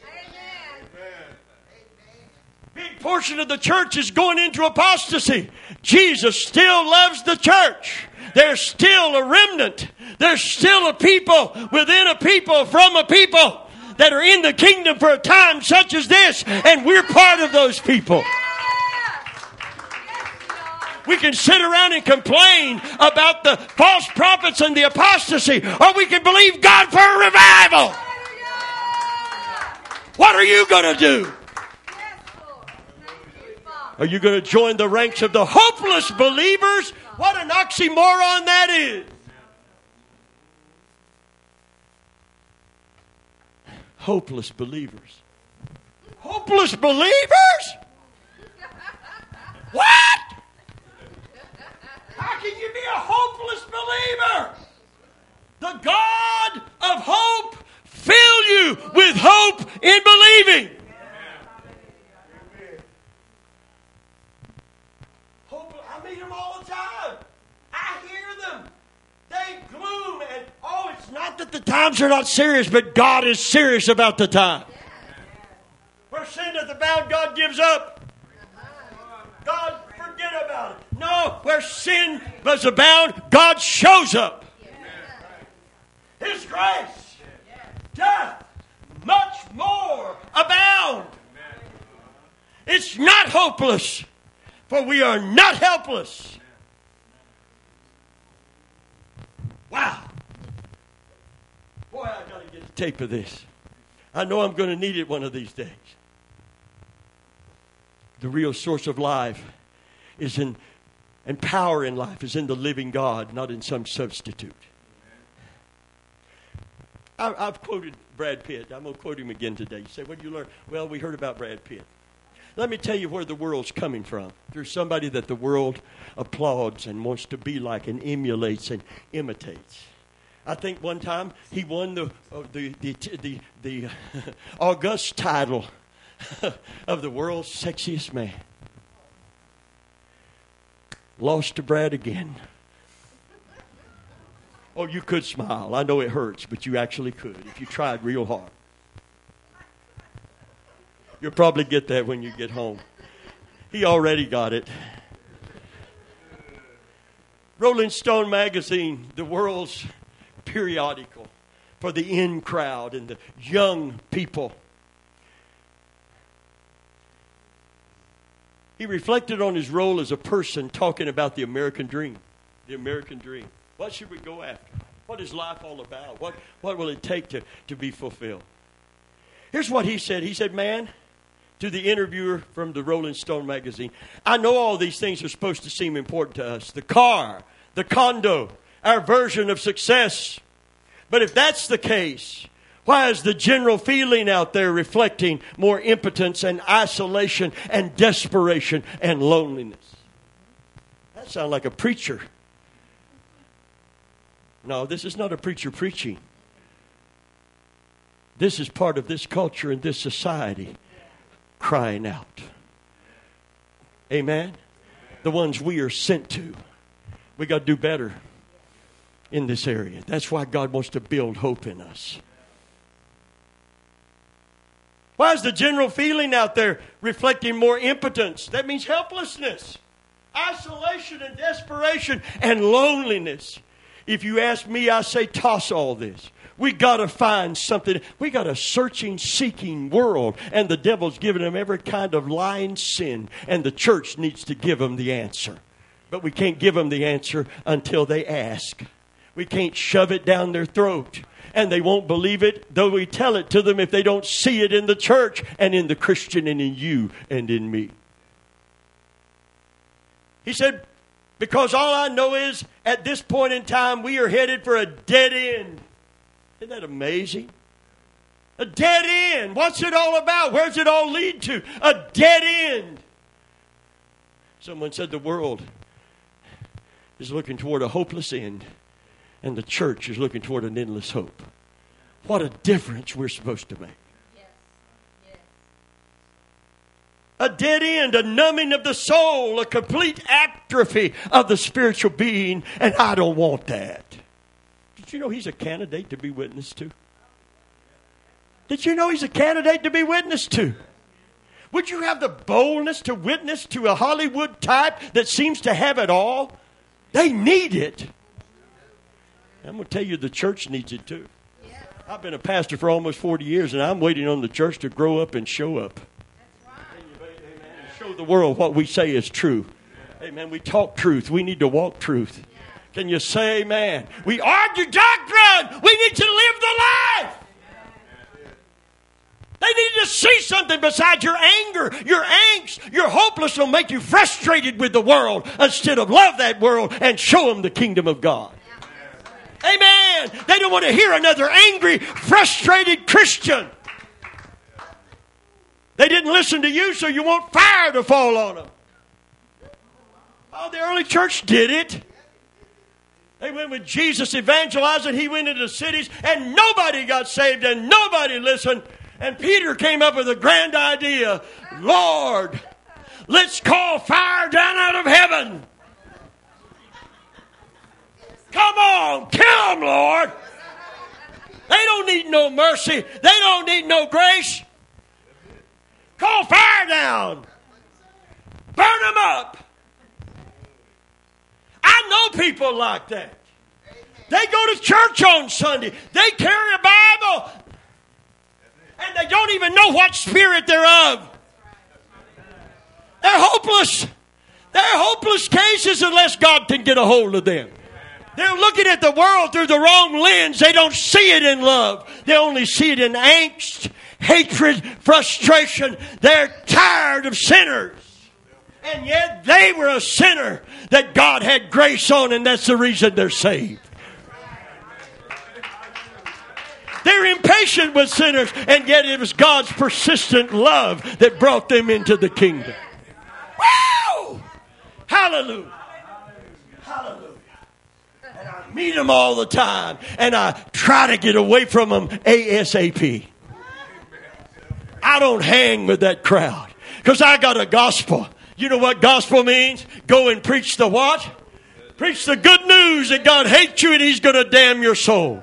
Big portion of the church is going into apostasy. Jesus still loves the church. There's still a remnant. There's still a people within a people from a people that are in the kingdom for a time such as this, and we're part of those people. We can sit around and complain about the false prophets and the apostasy, or we can believe God for a revival. What are you going to do? Are you going to join the ranks of the hopeless believers? What an oxymoron that is. Hopeless believers. Hopeless believers? What? How can you be a hopeless believer? The God of hope fill you with hope in believing. Them all the time. I hear them. They gloom and oh, it's not that the times are not serious, but God is serious about the time. Where sin doth abound, God gives up. God forget about it. No, where sin does abound, God shows up. His grace doth much more abound. It's not hopeless. For we are not helpless. Wow. Boy, I've got to get a tape of this. I know I'm going to need it one of these days. The real source of life is in, and power in life is in the living God, not in some substitute. I, I've quoted Brad Pitt. I'm going to quote him again today. You say, what did you learn? Well, we heard about Brad Pitt. Let me tell you where the world's coming from. There's somebody that the world applauds and wants to be like and emulates and imitates. I think one time he won the uh, the the the, the august title of the world's sexiest man. Lost to Brad again. Oh, you could smile. I know it hurts, but you actually could if you tried real hard. You'll probably get that when you get home. He already got it. Rolling Stone magazine, the world's periodical for the in crowd and the young people. He reflected on his role as a person talking about the American dream. The American dream. What should we go after? What is life all about? What, what will it take to, to be fulfilled? Here's what he said. He said, man, to the interviewer from the Rolling Stone magazine, I know all these things are supposed to seem important to us. The car, the condo, our version of success. But if that's the case, why is the general feeling out there reflecting more impotence and isolation and desperation and loneliness? That sounds like a preacher. No, this is not a preacher preaching. This is part of this culture and this society crying out. Amen? The ones we are sent to. We got to do better in this area. That's why God wants to build hope in us. Why is the general feeling out there reflecting more impotence? That means helplessness, isolation and desperation and loneliness. If you ask me, I say toss all this. We got to find something. We got a searching, seeking world. And the devil's giving them every kind of lying sin. And the church needs to give them the answer. But we can't give them the answer until they ask. We can't shove it down their throat. And they won't believe it, though we tell it to them, if they don't see it in the church and in the Christian and in you and in me. He said, because all I know is at this point in time, we are headed for a dead end. Isn't that amazing? A dead end. What's it all about? Where's it all lead to? A dead end. Someone said the world is looking toward a hopeless end, and the church is looking toward an endless hope. What a difference we're supposed to make. Yes. Yes. A dead end, a numbing of the soul, a complete atrophy of the spiritual being, and I don't want that. Did you know he's a candidate to be witnessed to? Did you know he's a candidate to be witnessed to? Would you have the boldness to witness to a Hollywood type that seems to have it all? They need it. I'm going to tell you, the church needs it too. I've been a pastor for almost forty years, and I'm waiting on the church to grow up and show up. Amen. And show the world what we say is true. Amen. We talk truth. We need to walk truth. Can you say amen? We argue doctrine. We need to live the life. They need to see something besides your anger, your angst, your hopelessness will make you frustrated with the world instead of love that world and show them the kingdom of God. Amen. They don't want to hear another angry, frustrated Christian. They didn't listen to you, so you want fire to fall on them. Oh, the early church did it. They went with Jesus evangelizing. He went into cities and nobody got saved and nobody listened. And Peter came up with a grand idea. Lord, let's call fire down out of heaven. Come on, kill them, Lord. They don't need no mercy. They don't need no grace. Call fire down. Burn them up. I know people like that. They go to church on Sunday. They carry a Bible. And they don't even know what spirit they're of. They're hopeless. They're hopeless cases unless God can get a hold of them. They're looking at the world through the wrong lens. They don't see it in love. They only see it in angst, hatred, frustration. They're tired of sinners. And yet they were a sinner that God had grace on, and that's the reason they're saved. They're impatient with sinners, and yet it was God's persistent love that brought them into the kingdom. Woo! Hallelujah. Hallelujah. And I meet them all the time. And I try to get away from them ASAP. I don't hang with that crowd. Because I got a gospel. You know what gospel means? Go and preach the what? Preach the good news that God hates you and He's going to damn your soul.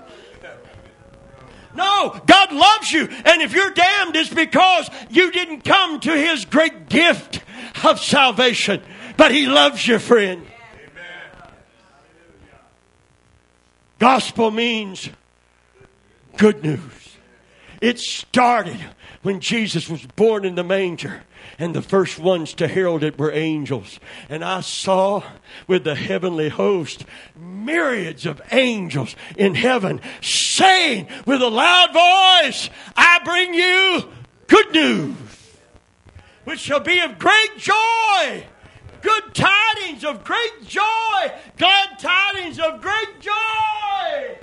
No, God loves you. And if you're damned, it's because you didn't come to His great gift of salvation. But He loves you, friend. Gospel means good news. It started when Jesus was born in the manger. And the first ones to herald it were angels. And I saw with the heavenly host myriads of angels in heaven saying with a loud voice, I bring you good news, which shall be of great joy. Good tidings of great joy. Glad tidings of great joy,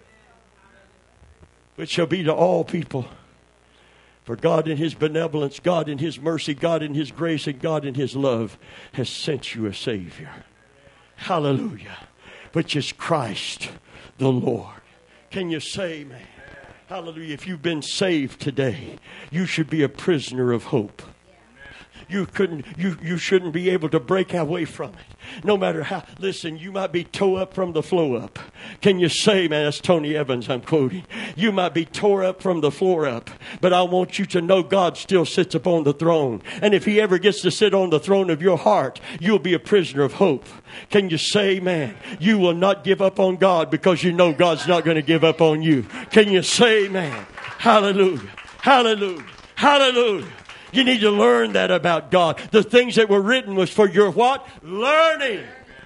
which shall be to all people. For God in His benevolence, God in His mercy, God in His grace, and God in His love has sent you a Savior. Hallelujah. Which is Christ the Lord. Can you say, man? Hallelujah. If you've been saved today, you should be a prisoner of hope. You couldn't, you, you shouldn't be able to break away from it. No matter how, listen, you might be toe up from the flow up. Can you say, man, that's Tony Evans I'm quoting. You might be tore up from the floor up. But I want you to know God still sits upon the throne. And if He ever gets to sit on the throne of your heart, you'll be a prisoner of hope. Can you say, man, you will not give up on God because you know God's not going to give up on you. Can you say, man, hallelujah, hallelujah, hallelujah. You need to learn that about God. The things that were written was for your what? Learning.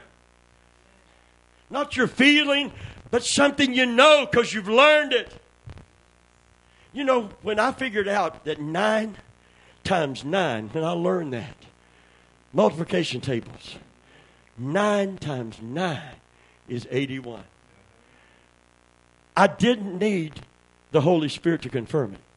Not your feeling, but something you know because you've learned it. You know, when I figured out that nine times nine, when I learned that, multiplication tables, nine times nine is eighty-one. I didn't need the Holy Spirit to confirm it.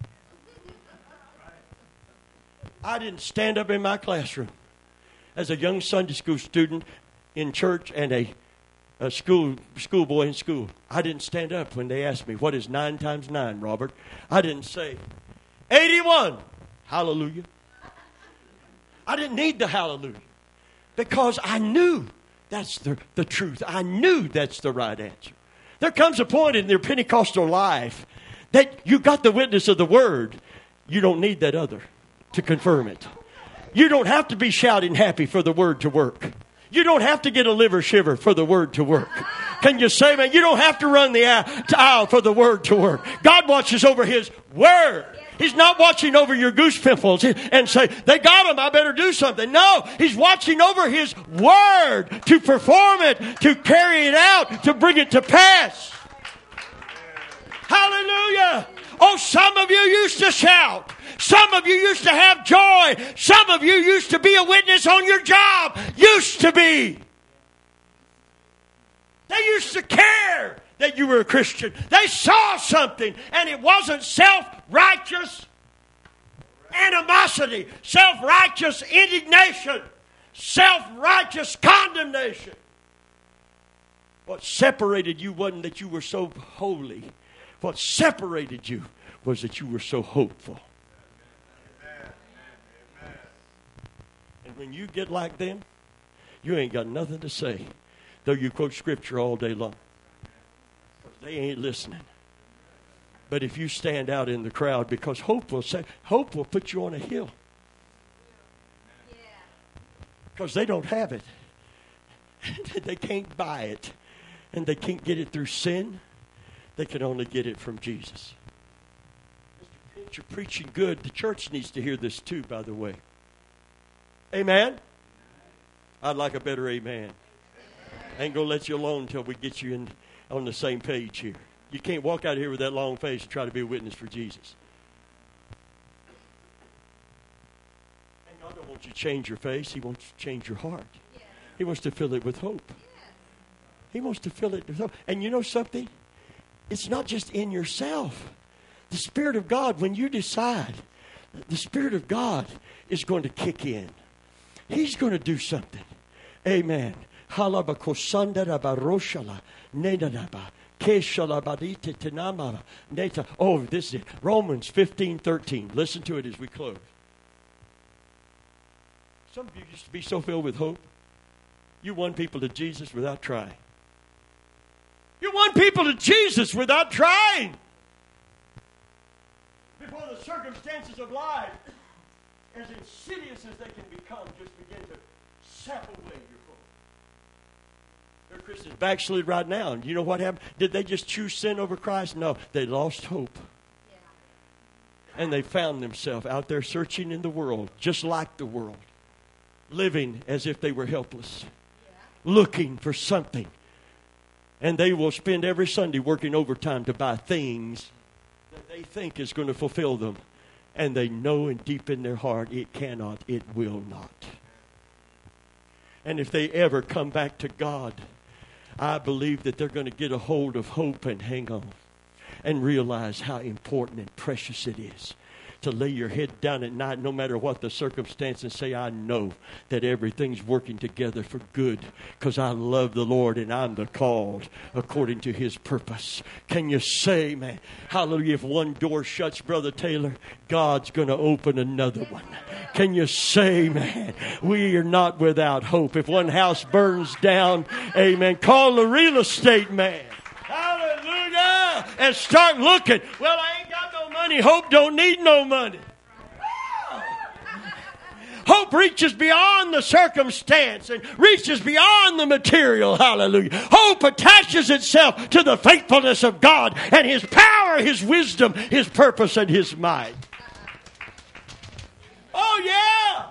I didn't stand up in my classroom as a young Sunday school student in church and a, a school schoolboy in school. I didn't stand up when they asked me, what is nine times nine, Robert? I didn't say, eighty-one. Hallelujah. I didn't need the hallelujah because I knew that's the, the truth. I knew that's the right answer. There comes a point in their Pentecostal life that you got the witness of the word. You don't need that other to confirm it. You don't have to be shouting happy for the word to work. You don't have to get a liver shiver for the word to work. Can you say, man, you don't have to run the aisle for the word to work. God watches over His word. He's not watching over your goose pimples and say, they got them, I better do something. No, He's watching over His word to perform it, to carry it out, to bring it to pass. Hallelujah. Oh, some of you used to shout. Some of you used to have joy. Some of you used to be a witness on your job. Used to be. They used to care that you were a Christian. They saw something, and it wasn't self-righteous animosity, self-righteous indignation, self-righteous condemnation. What separated you wasn't that you were so holy. What separated you was that you were so hopeful. And when you get like them, you ain't got nothing to say, though you quote scripture all day long. They ain't listening. But if you stand out in the crowd, because hope will say, hope will put you on a hill. Because they don't have it. They can't buy it. And they can't get it through sin. They can only get it from Jesus. Mister Pinch, you're preaching good. The church needs to hear this too, by the way. Amen? I'd like a better amen. I ain't going to let you alone until we get you in on the same page here. You can't walk out here with that long face and try to be a witness for Jesus. And God don't want you to change your face. He wants to change your heart. He wants to fill it with hope. He wants to fill it with hope. And you know something? It's not just in yourself. The Spirit of God, when you decide, the Spirit of God is going to kick in. He's going to do something. Amen. Halabakosanda baroshala. Nedanaba. Keshalabadite tenamara. Neta. Oh, this is it. Romans fifteen thirteen. Listen to it as we close. Some of you used to be so filled with hope. You won people to Jesus without trying. You won people to Jesus without trying. Before the circumstances of life, as insidious as they can become, just begin to sap away your hope. There are Christians backslid right now. And you know what happened? Did they just choose sin over Christ? No, they lost hope. Yeah. And they found themselves out there searching in the world, just like the world, living as if they were helpless, yeah. looking for something. And they will spend every Sunday working overtime to buy things that they think is going to fulfill them. And they know in deep in their heart it cannot, it will not. And if they ever come back to God, I believe that they're going to get a hold of hope and hang on and realize how important and precious it is to lay your head down at night, no matter what the circumstances, say, I know that everything's working together for good because I love the Lord and I'm the called according to His purpose. Can you say, man, hallelujah, if one door shuts, Brother Taylor, God's going to open another one. Can you say, man, we are not without hope. If one house burns down, amen, call the real estate man. Hallelujah. And start looking. Well, I ain't got no money. Hope don't need no money. Hope reaches beyond the circumstance and reaches beyond the material. Hallelujah. Hope attaches itself to the faithfulness of God and His power, His wisdom, His purpose, and His might. Oh, yeah.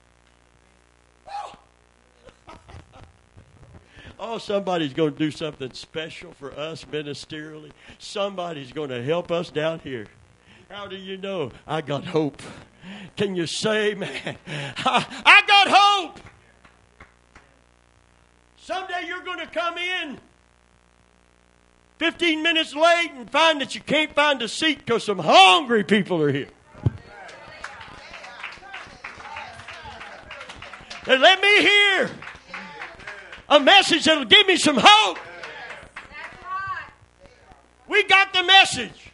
Oh, somebody's going to do something special for us ministerially. Somebody's going to help us down here. How do you know? I got hope. Can you say, man, I, I got hope. Someday you're going to come in fifteen minutes late and find that you can't find a seat because some hungry people are here. And let me hear a message that'll give me some hope. That's right. We got the message.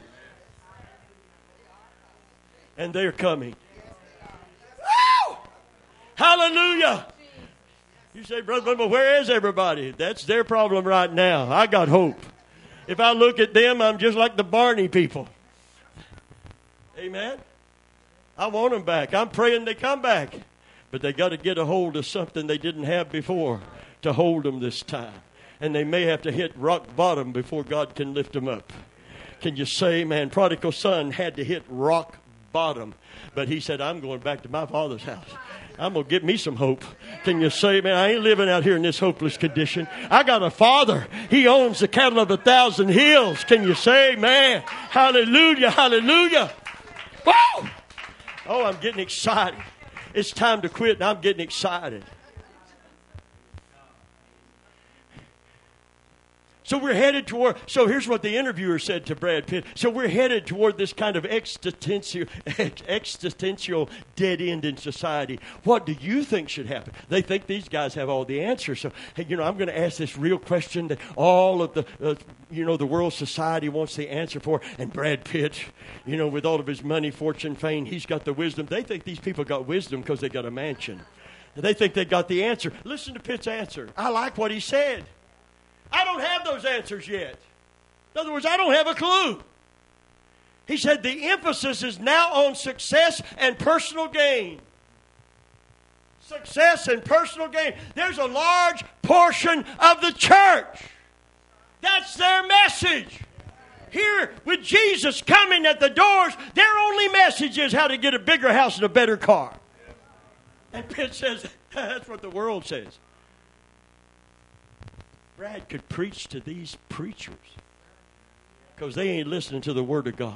And they're coming. Woo! Hallelujah. You say, Brother Bumble, where is everybody? That's their problem right now. I got hope. If I look at them, I'm just like the Barney people. Amen. I want them back. I'm praying they come back. But they got to get a hold of something they didn't have before to hold them this time. And they may have to hit rock bottom before God can lift them up. Can you say, man, prodigal son had to hit rock bottom. But he said, I'm going back to my father's house. I'm going to get me some hope. Can you say, man, I ain't living out here in this hopeless condition. I got a father. He owns the cattle of a thousand hills. Can you say, man, hallelujah, hallelujah. Woo! Oh, I'm getting excited. It's time to quit, and I'm getting excited. So we're headed toward, so here's what the interviewer said to Brad Pitt. So we're headed toward this kind of existential, existential dead end in society. What do you think should happen? They think these guys have all the answers. So, hey, you know, I'm going to ask this real question that all of the, uh, you know, the world society wants the answer for. And Brad Pitt, you know, with all of his money, fortune, fame, he's got the wisdom. They think these people got wisdom because they got a mansion. They think they got the answer. Listen to Pitt's answer. I like what he said. I don't have those answers yet. In other words, I don't have a clue. He said the emphasis is now on success and personal gain. Success and personal gain. There's a large portion of the church. That's their message. Here, with Jesus coming at the doors, their only message is how to get a bigger house and a better car. And Pitt says, that's what the world says. Brad could preach to these preachers because they ain't listening to the Word of God.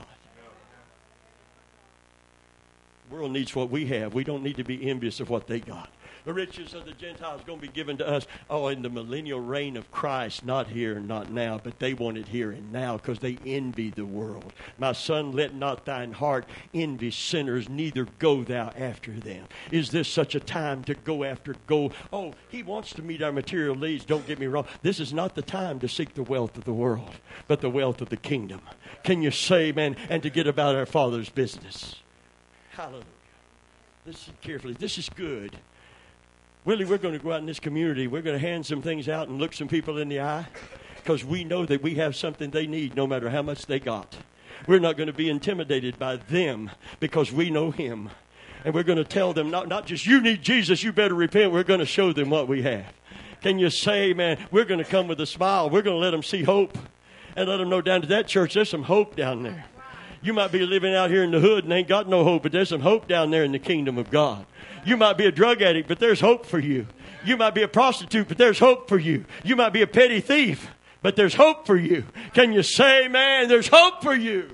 The world needs what we have. We don't need to be envious of what they got. The riches of the Gentiles going to be given to us. Oh, in the millennial reign of Christ, not here and not now, but they want it here and now because they envy the world. My son, let not thine heart envy sinners, neither go thou after them. Is this such a time to go after gold? Oh, he wants to meet our material needs. Don't get me wrong. This is not the time to seek the wealth of the world, but the wealth of the kingdom. Can you say, man, and to get about our Father's business? Hallelujah. Listen carefully. This is good. Willie, we're going to go out in this community. We're going to hand some things out and look some people in the eye because we know that we have something they need no matter how much they got. We're not going to be intimidated by them because we know Him. And we're going to tell them, not, not just you need Jesus, you better repent. We're going to show them what we have. Can you say, man, we're going to come with a smile. We're going to let them see hope and let them know down to that church there's some hope down there. You might be living out here in the hood and ain't got no hope, but there's some hope down there in the kingdom of God. You might be a drug addict, but there's hope for you. You might be a prostitute, but there's hope for you. You might be a petty thief, but there's hope for you. Can you say, man, there's hope for you?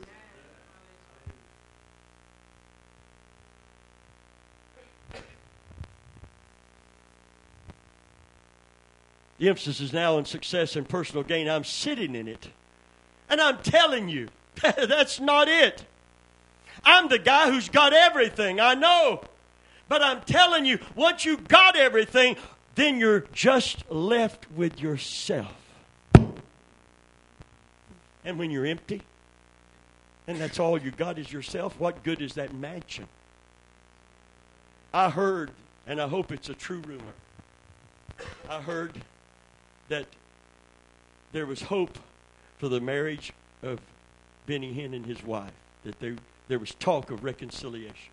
The emphasis is now on success and personal gain. I'm sitting in it. And I'm telling you, that's not it. I'm the guy who's got everything, I know. But I'm telling you, once you got everything, then you're just left with yourself. And when you're empty, and that's all you got is yourself, what good is that mansion? I heard, and I hope it's a true rumor, I heard that there was hope for the marriage of Benny Hinn and his wife, that there, there was talk of reconciliation.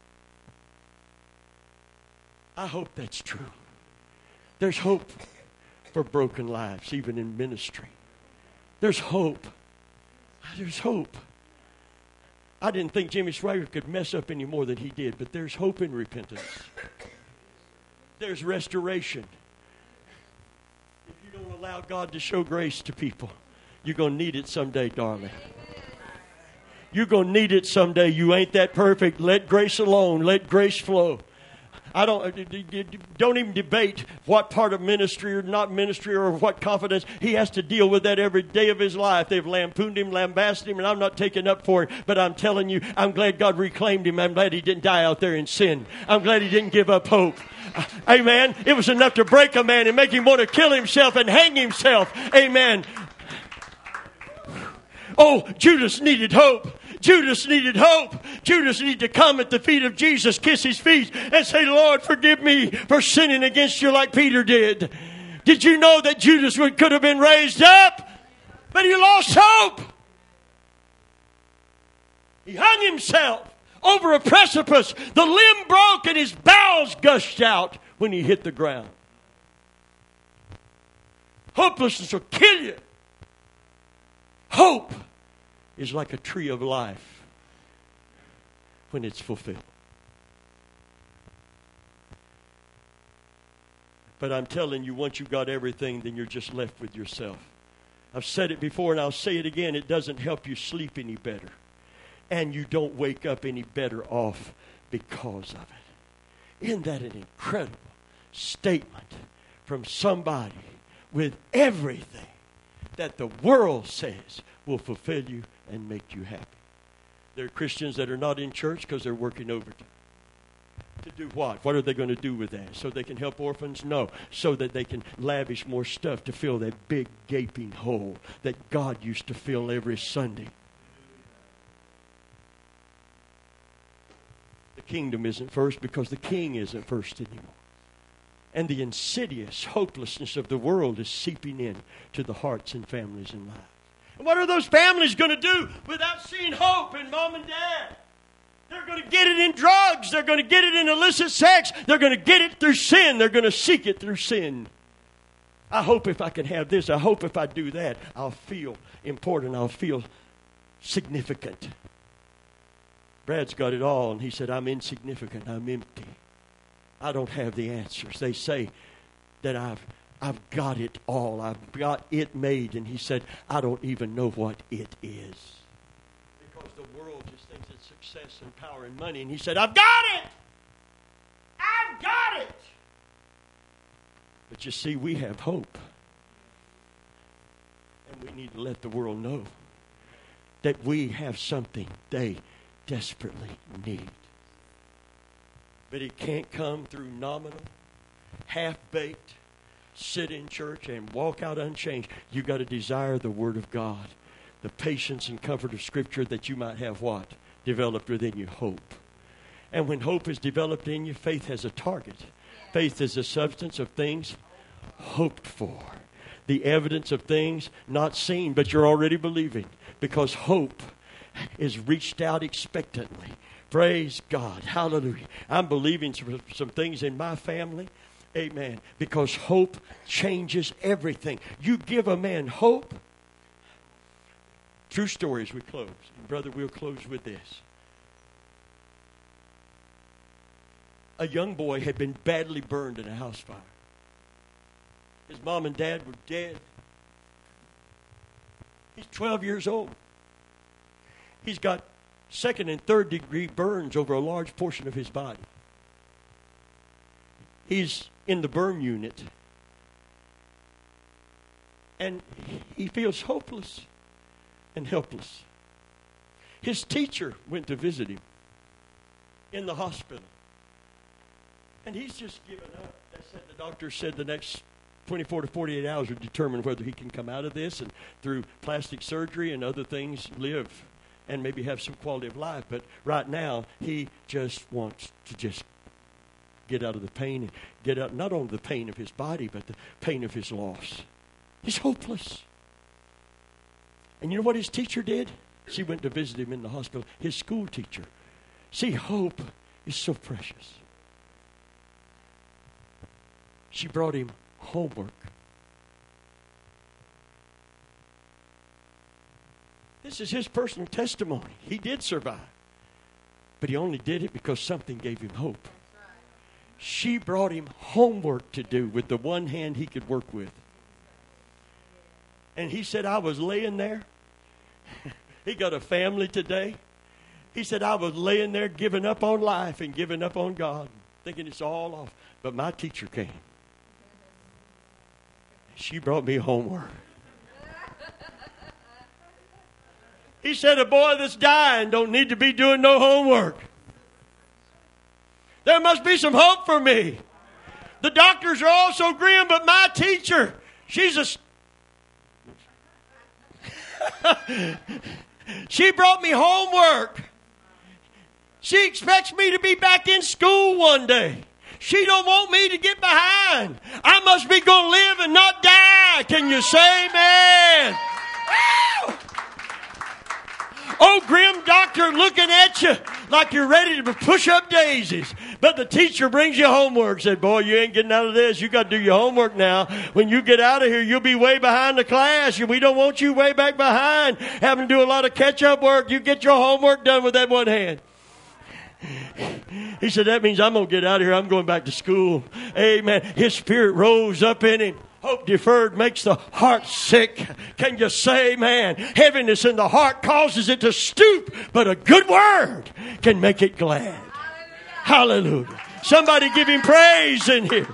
I hope that's true. There's hope for broken lives, even in ministry. There's hope. There's hope. I didn't think Jimmy Swaggart could mess up any more than he did, but there's hope in repentance. There's restoration. If you don't allow God to show grace to people, you're going to need it someday, darling. You're going to need it someday. You ain't that perfect. Let grace alone. Let grace flow. I don't don't even debate what part of ministry or not ministry or what confidence. He has to deal with that every day of his life. They've lampooned him, lambasted him, and I'm not taking up for it. But I'm telling you, I'm glad God reclaimed him. I'm glad he didn't die out there in sin. I'm glad he didn't give up hope. Amen. It was enough to break a man and make him want to kill himself and hang himself. Amen. Oh, Judas needed hope. Judas needed hope. Judas needed to come at the feet of Jesus, kiss his feet, and say, Lord, forgive me for sinning against you like Peter did. Did you know that Judas would, could have been raised up? But he lost hope. He hung himself over a precipice. The limb broke and his bowels gushed out when he hit the ground. Hopelessness will kill you. Hope is like a tree of life when it's fulfilled. But I'm telling you, once you've got everything, then you're just left with yourself. I've said it before and I'll say it again. It doesn't help you sleep any better. And you don't wake up any better off because of it. Isn't that an incredible statement from somebody with everything that the world says will fulfill you and make you happy? There are Christians that are not in church because they're working overtime. To do what? What are they going to do with that? So they can help orphans? No. So that they can lavish more stuff to fill that big gaping hole that God used to fill every Sunday. The kingdom isn't first because the king isn't first anymore. And the insidious hopelessness of the world is seeping in to the hearts and families and lives. And what are those families going to do without seeing hope in mom and dad? They're going to get it in drugs. They're going to get it in illicit sex. They're going to get it through sin. They're going to seek it through sin. I hope if I can have this, I hope if I do that, I'll feel important. I'll feel significant. Brad's got it all, and he said, I'm insignificant. I'm empty. I don't have the answers. They say that I've I've got it all. I've got it made. And he said, I don't even know what it is. Because the world just thinks it's success and power and money. And he said, I've got it. I've got it. But you see, we have hope. And we need to let the world know that we have something they desperately need. But it can't come through nominal, half-baked, sit in church and walk out unchanged. You've got to desire the Word of God, the patience and comfort of Scripture, that you might have what? Developed within you hope. And when hope is developed in you, faith has a target. Faith is the substance of things hoped for, the evidence of things not seen, but you're already believing, because hope is reached out expectantly. Praise God. Hallelujah. I'm believing for some things in my family. Amen. Because hope changes everything. You give a man hope. True story as we close. And brother, we'll close with this. A young boy had been badly burned in a house fire. His mom and dad were dead. He's twelve years old. He's got second and third degree burns over a large portion of his body. He's in the burn unit. And he feels hopeless and helpless. His teacher went to visit him in the hospital. And he's just given up. They said, the doctor said the next twenty-four to forty-eight hours would determine whether he can come out of this and through plastic surgery and other things live and maybe have some quality of life. But right now, he just wants to just get out of the pain and get out not only the pain of his body, but the pain of his loss. He's hopeless. And you know what his teacher did? She went to visit him in the hospital. His school teacher. See, hope is so precious. She brought him homework. This is his personal testimony. He did survive. But he only did it because something gave him hope. She brought him homework to do with the one hand he could work with. And he said, I was laying there. He got a family today. He said, I was laying there giving up on life and giving up on God, thinking it's all off. But my teacher came. She brought me homework. He said, a boy that's dying don't need to be doing no homework. There must be some hope for me. The doctors are all so grim, but my teacher, she's a... She brought me homework. She expects me to be back in school one day. She don't want me to get behind. I must be going to live and not die. Can you say amen? Woo! Oh, grim doctor looking at you like you're ready to push up daisies. But the teacher brings you homework. Said, boy, you ain't getting out of this. You got to do your homework now. When you get out of here, you'll be way behind the class. We don't want you way back behind, having to do a lot of catch-up work. You get your homework done with that one hand. He said, that means I'm going to get out of here. I'm going back to school. Amen. His spirit rose up in him. Hope deferred makes the heart sick. Can you say amen? Heaviness in the heart causes it to stoop, but a good word can make it glad. Hallelujah. Hallelujah. Somebody give him praise in here.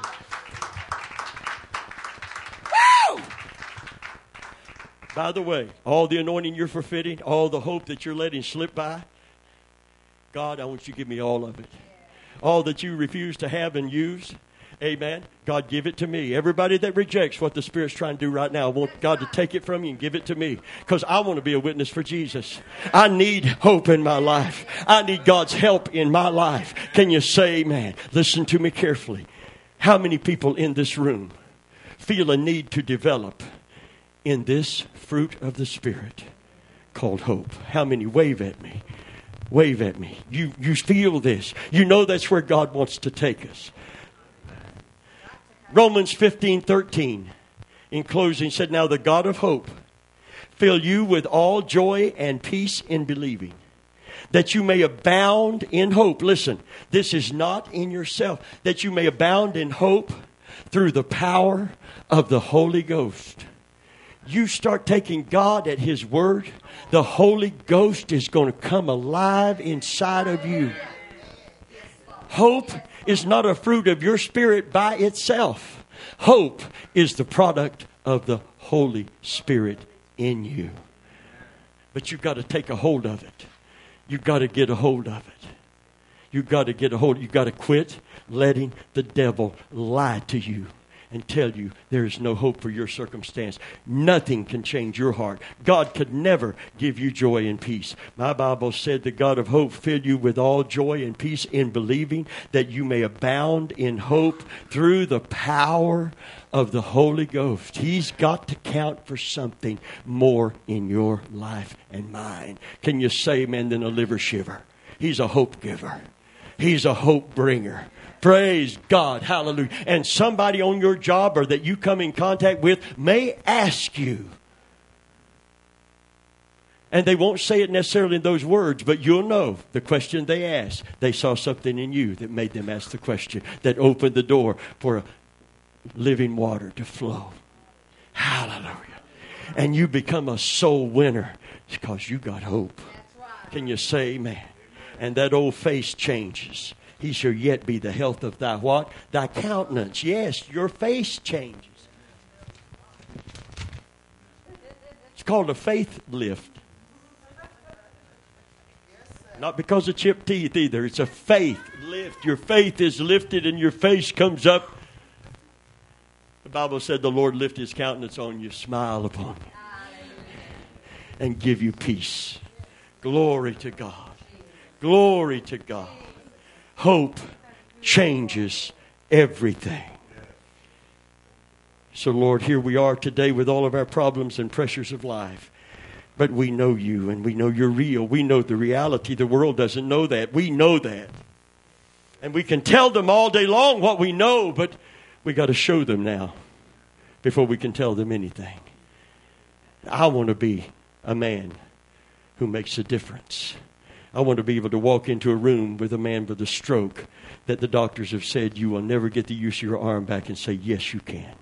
Woo! By the way, all the anointing you're forfeiting, all the hope that you're letting slip by, God, I want you to give me all of it. All that you refuse to have and use, amen, God, give it to me. Everybody that rejects what the Spirit's trying to do right now, I want God to take it from you and give it to me, because I want to be a witness for Jesus. I need hope in my life. I need God's help in my life. Can you say amen? Listen to me carefully. How many people in this room feel a need to develop in this fruit of the Spirit called hope? How many? Wave at me. Wave at me. You, you feel this. You know that's where God wants to take us. Romans fifteen thirteen, in closing, said, now the God of hope fill you with all joy and peace in believing, that you may abound in hope. Listen, this is not in yourself. That you may abound in hope through the power of the Holy Ghost. You start taking God at His word, the Holy Ghost is going to come alive inside of you. Hope is not a fruit of your spirit by itself. Hope is the product of the Holy Spirit in you. But you've got to take a hold of it. You've got to get a hold of it. You've got to get a hold. You've got to quit letting the devil lie to you and tell you there is no hope for your circumstance. Nothing can change your heart. God could never give you joy and peace. My Bible said the God of hope fill you with all joy and peace in believing, that you may abound in hope through the power of the Holy Ghost. He's got to count for something more in your life and mine. Can you say amen than a liver shiver? He's a hope giver. He's a hope bringer. Praise God. Hallelujah. And somebody on your job or that you come in contact with may ask you. And they won't say it necessarily in those words, but you'll know the question they asked. They saw something in you that made them ask the question, that opened the door for living water to flow. Hallelujah. And you become a soul winner because you got hope. Can you say amen? And that old face changes. He shall yet be the health of thy what? Thy countenance. Yes, your face changes. It's called a faith lift. Not because of chipped teeth either. It's a faith lift. Your faith is lifted and your face comes up. The Bible said the Lord lift his countenance on you, smile upon you, and give you peace. Glory to God. Glory to God. Hope changes everything. So, Lord, here we are today with all of our problems and pressures of life. But we know you and we know you're real. We know the reality. The world doesn't know that. We know that. And we can tell them all day long what we know, but we got to show them now before we can tell them anything. I want to be a man who makes a difference. I want to be able to walk into a room with a man with a stroke that the doctors have said you will never get the use of your arm back and say, yes, you can.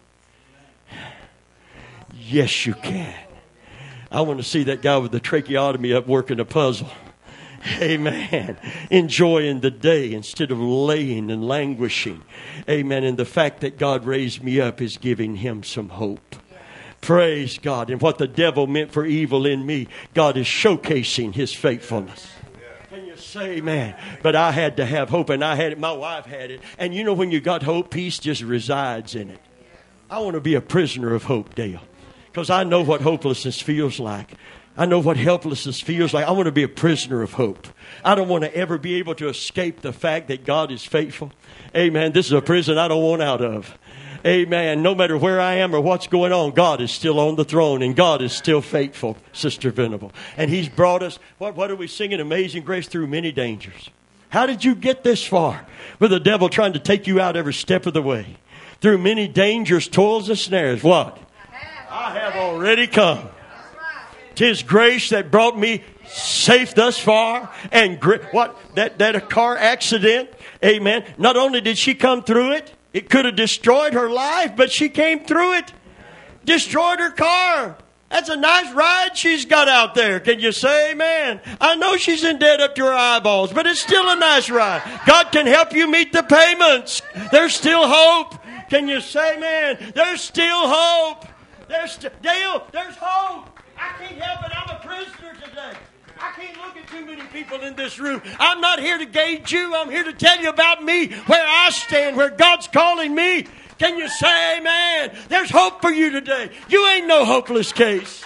Yes, you can. I want to see that guy with the tracheotomy up working a puzzle. Amen. Enjoying the day instead of laying and languishing. Amen. And the fact that God raised me up is giving him some hope. Praise God. And what the devil meant for evil in me, God is showcasing his faithfulness. Can you say amen? But I had to have hope, and I had it. My wife had it. And you know, when you got hope, peace just resides in it. I want to be a prisoner of hope, Dale, because I know what hopelessness feels like. I know what helplessness feels like. I want to be a prisoner of hope. I don't want to ever be able to escape the fact that God is faithful. Amen. This is a prison I don't want out of. Amen. No matter where I am or what's going on, God is still on the throne and God is still faithful, Sister Venable. And he's brought us, what, what are we singing? Amazing Grace, through many dangers. How did you get this far? With the devil trying to take you out every step of the way. Through many dangers, toils, and snares. What? I have already come. 'Tis grace that brought me safe thus far. And gra- what? That, that a car accident. Amen. Not only did she come through it, it could have destroyed her life, but she came through it. Destroyed her car. That's a nice ride she's got out there. Can you say amen? I know she's in debt up to her eyeballs, but it's still a nice ride. God can help you meet the payments. There's still hope. Can you say amen? There's still hope. There's st- Dale, there's hope. I can't help it. I'm a prisoner today. I can't look at too many people in this room. I'm not here to gauge you. I'm here to tell you about me, where I stand, where God's calling me. Can you say amen? There's hope for you today. You ain't no hopeless case.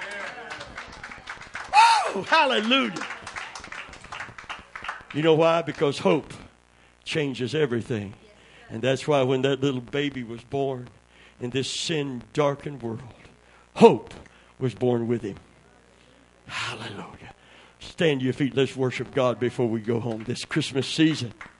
Oh, hallelujah. You know why? Because hope changes everything. And that's why when that little baby was born in this sin-darkened world, hope was born with him. Hallelujah. Stand to your feet. Let's worship God before we go home this Christmas season.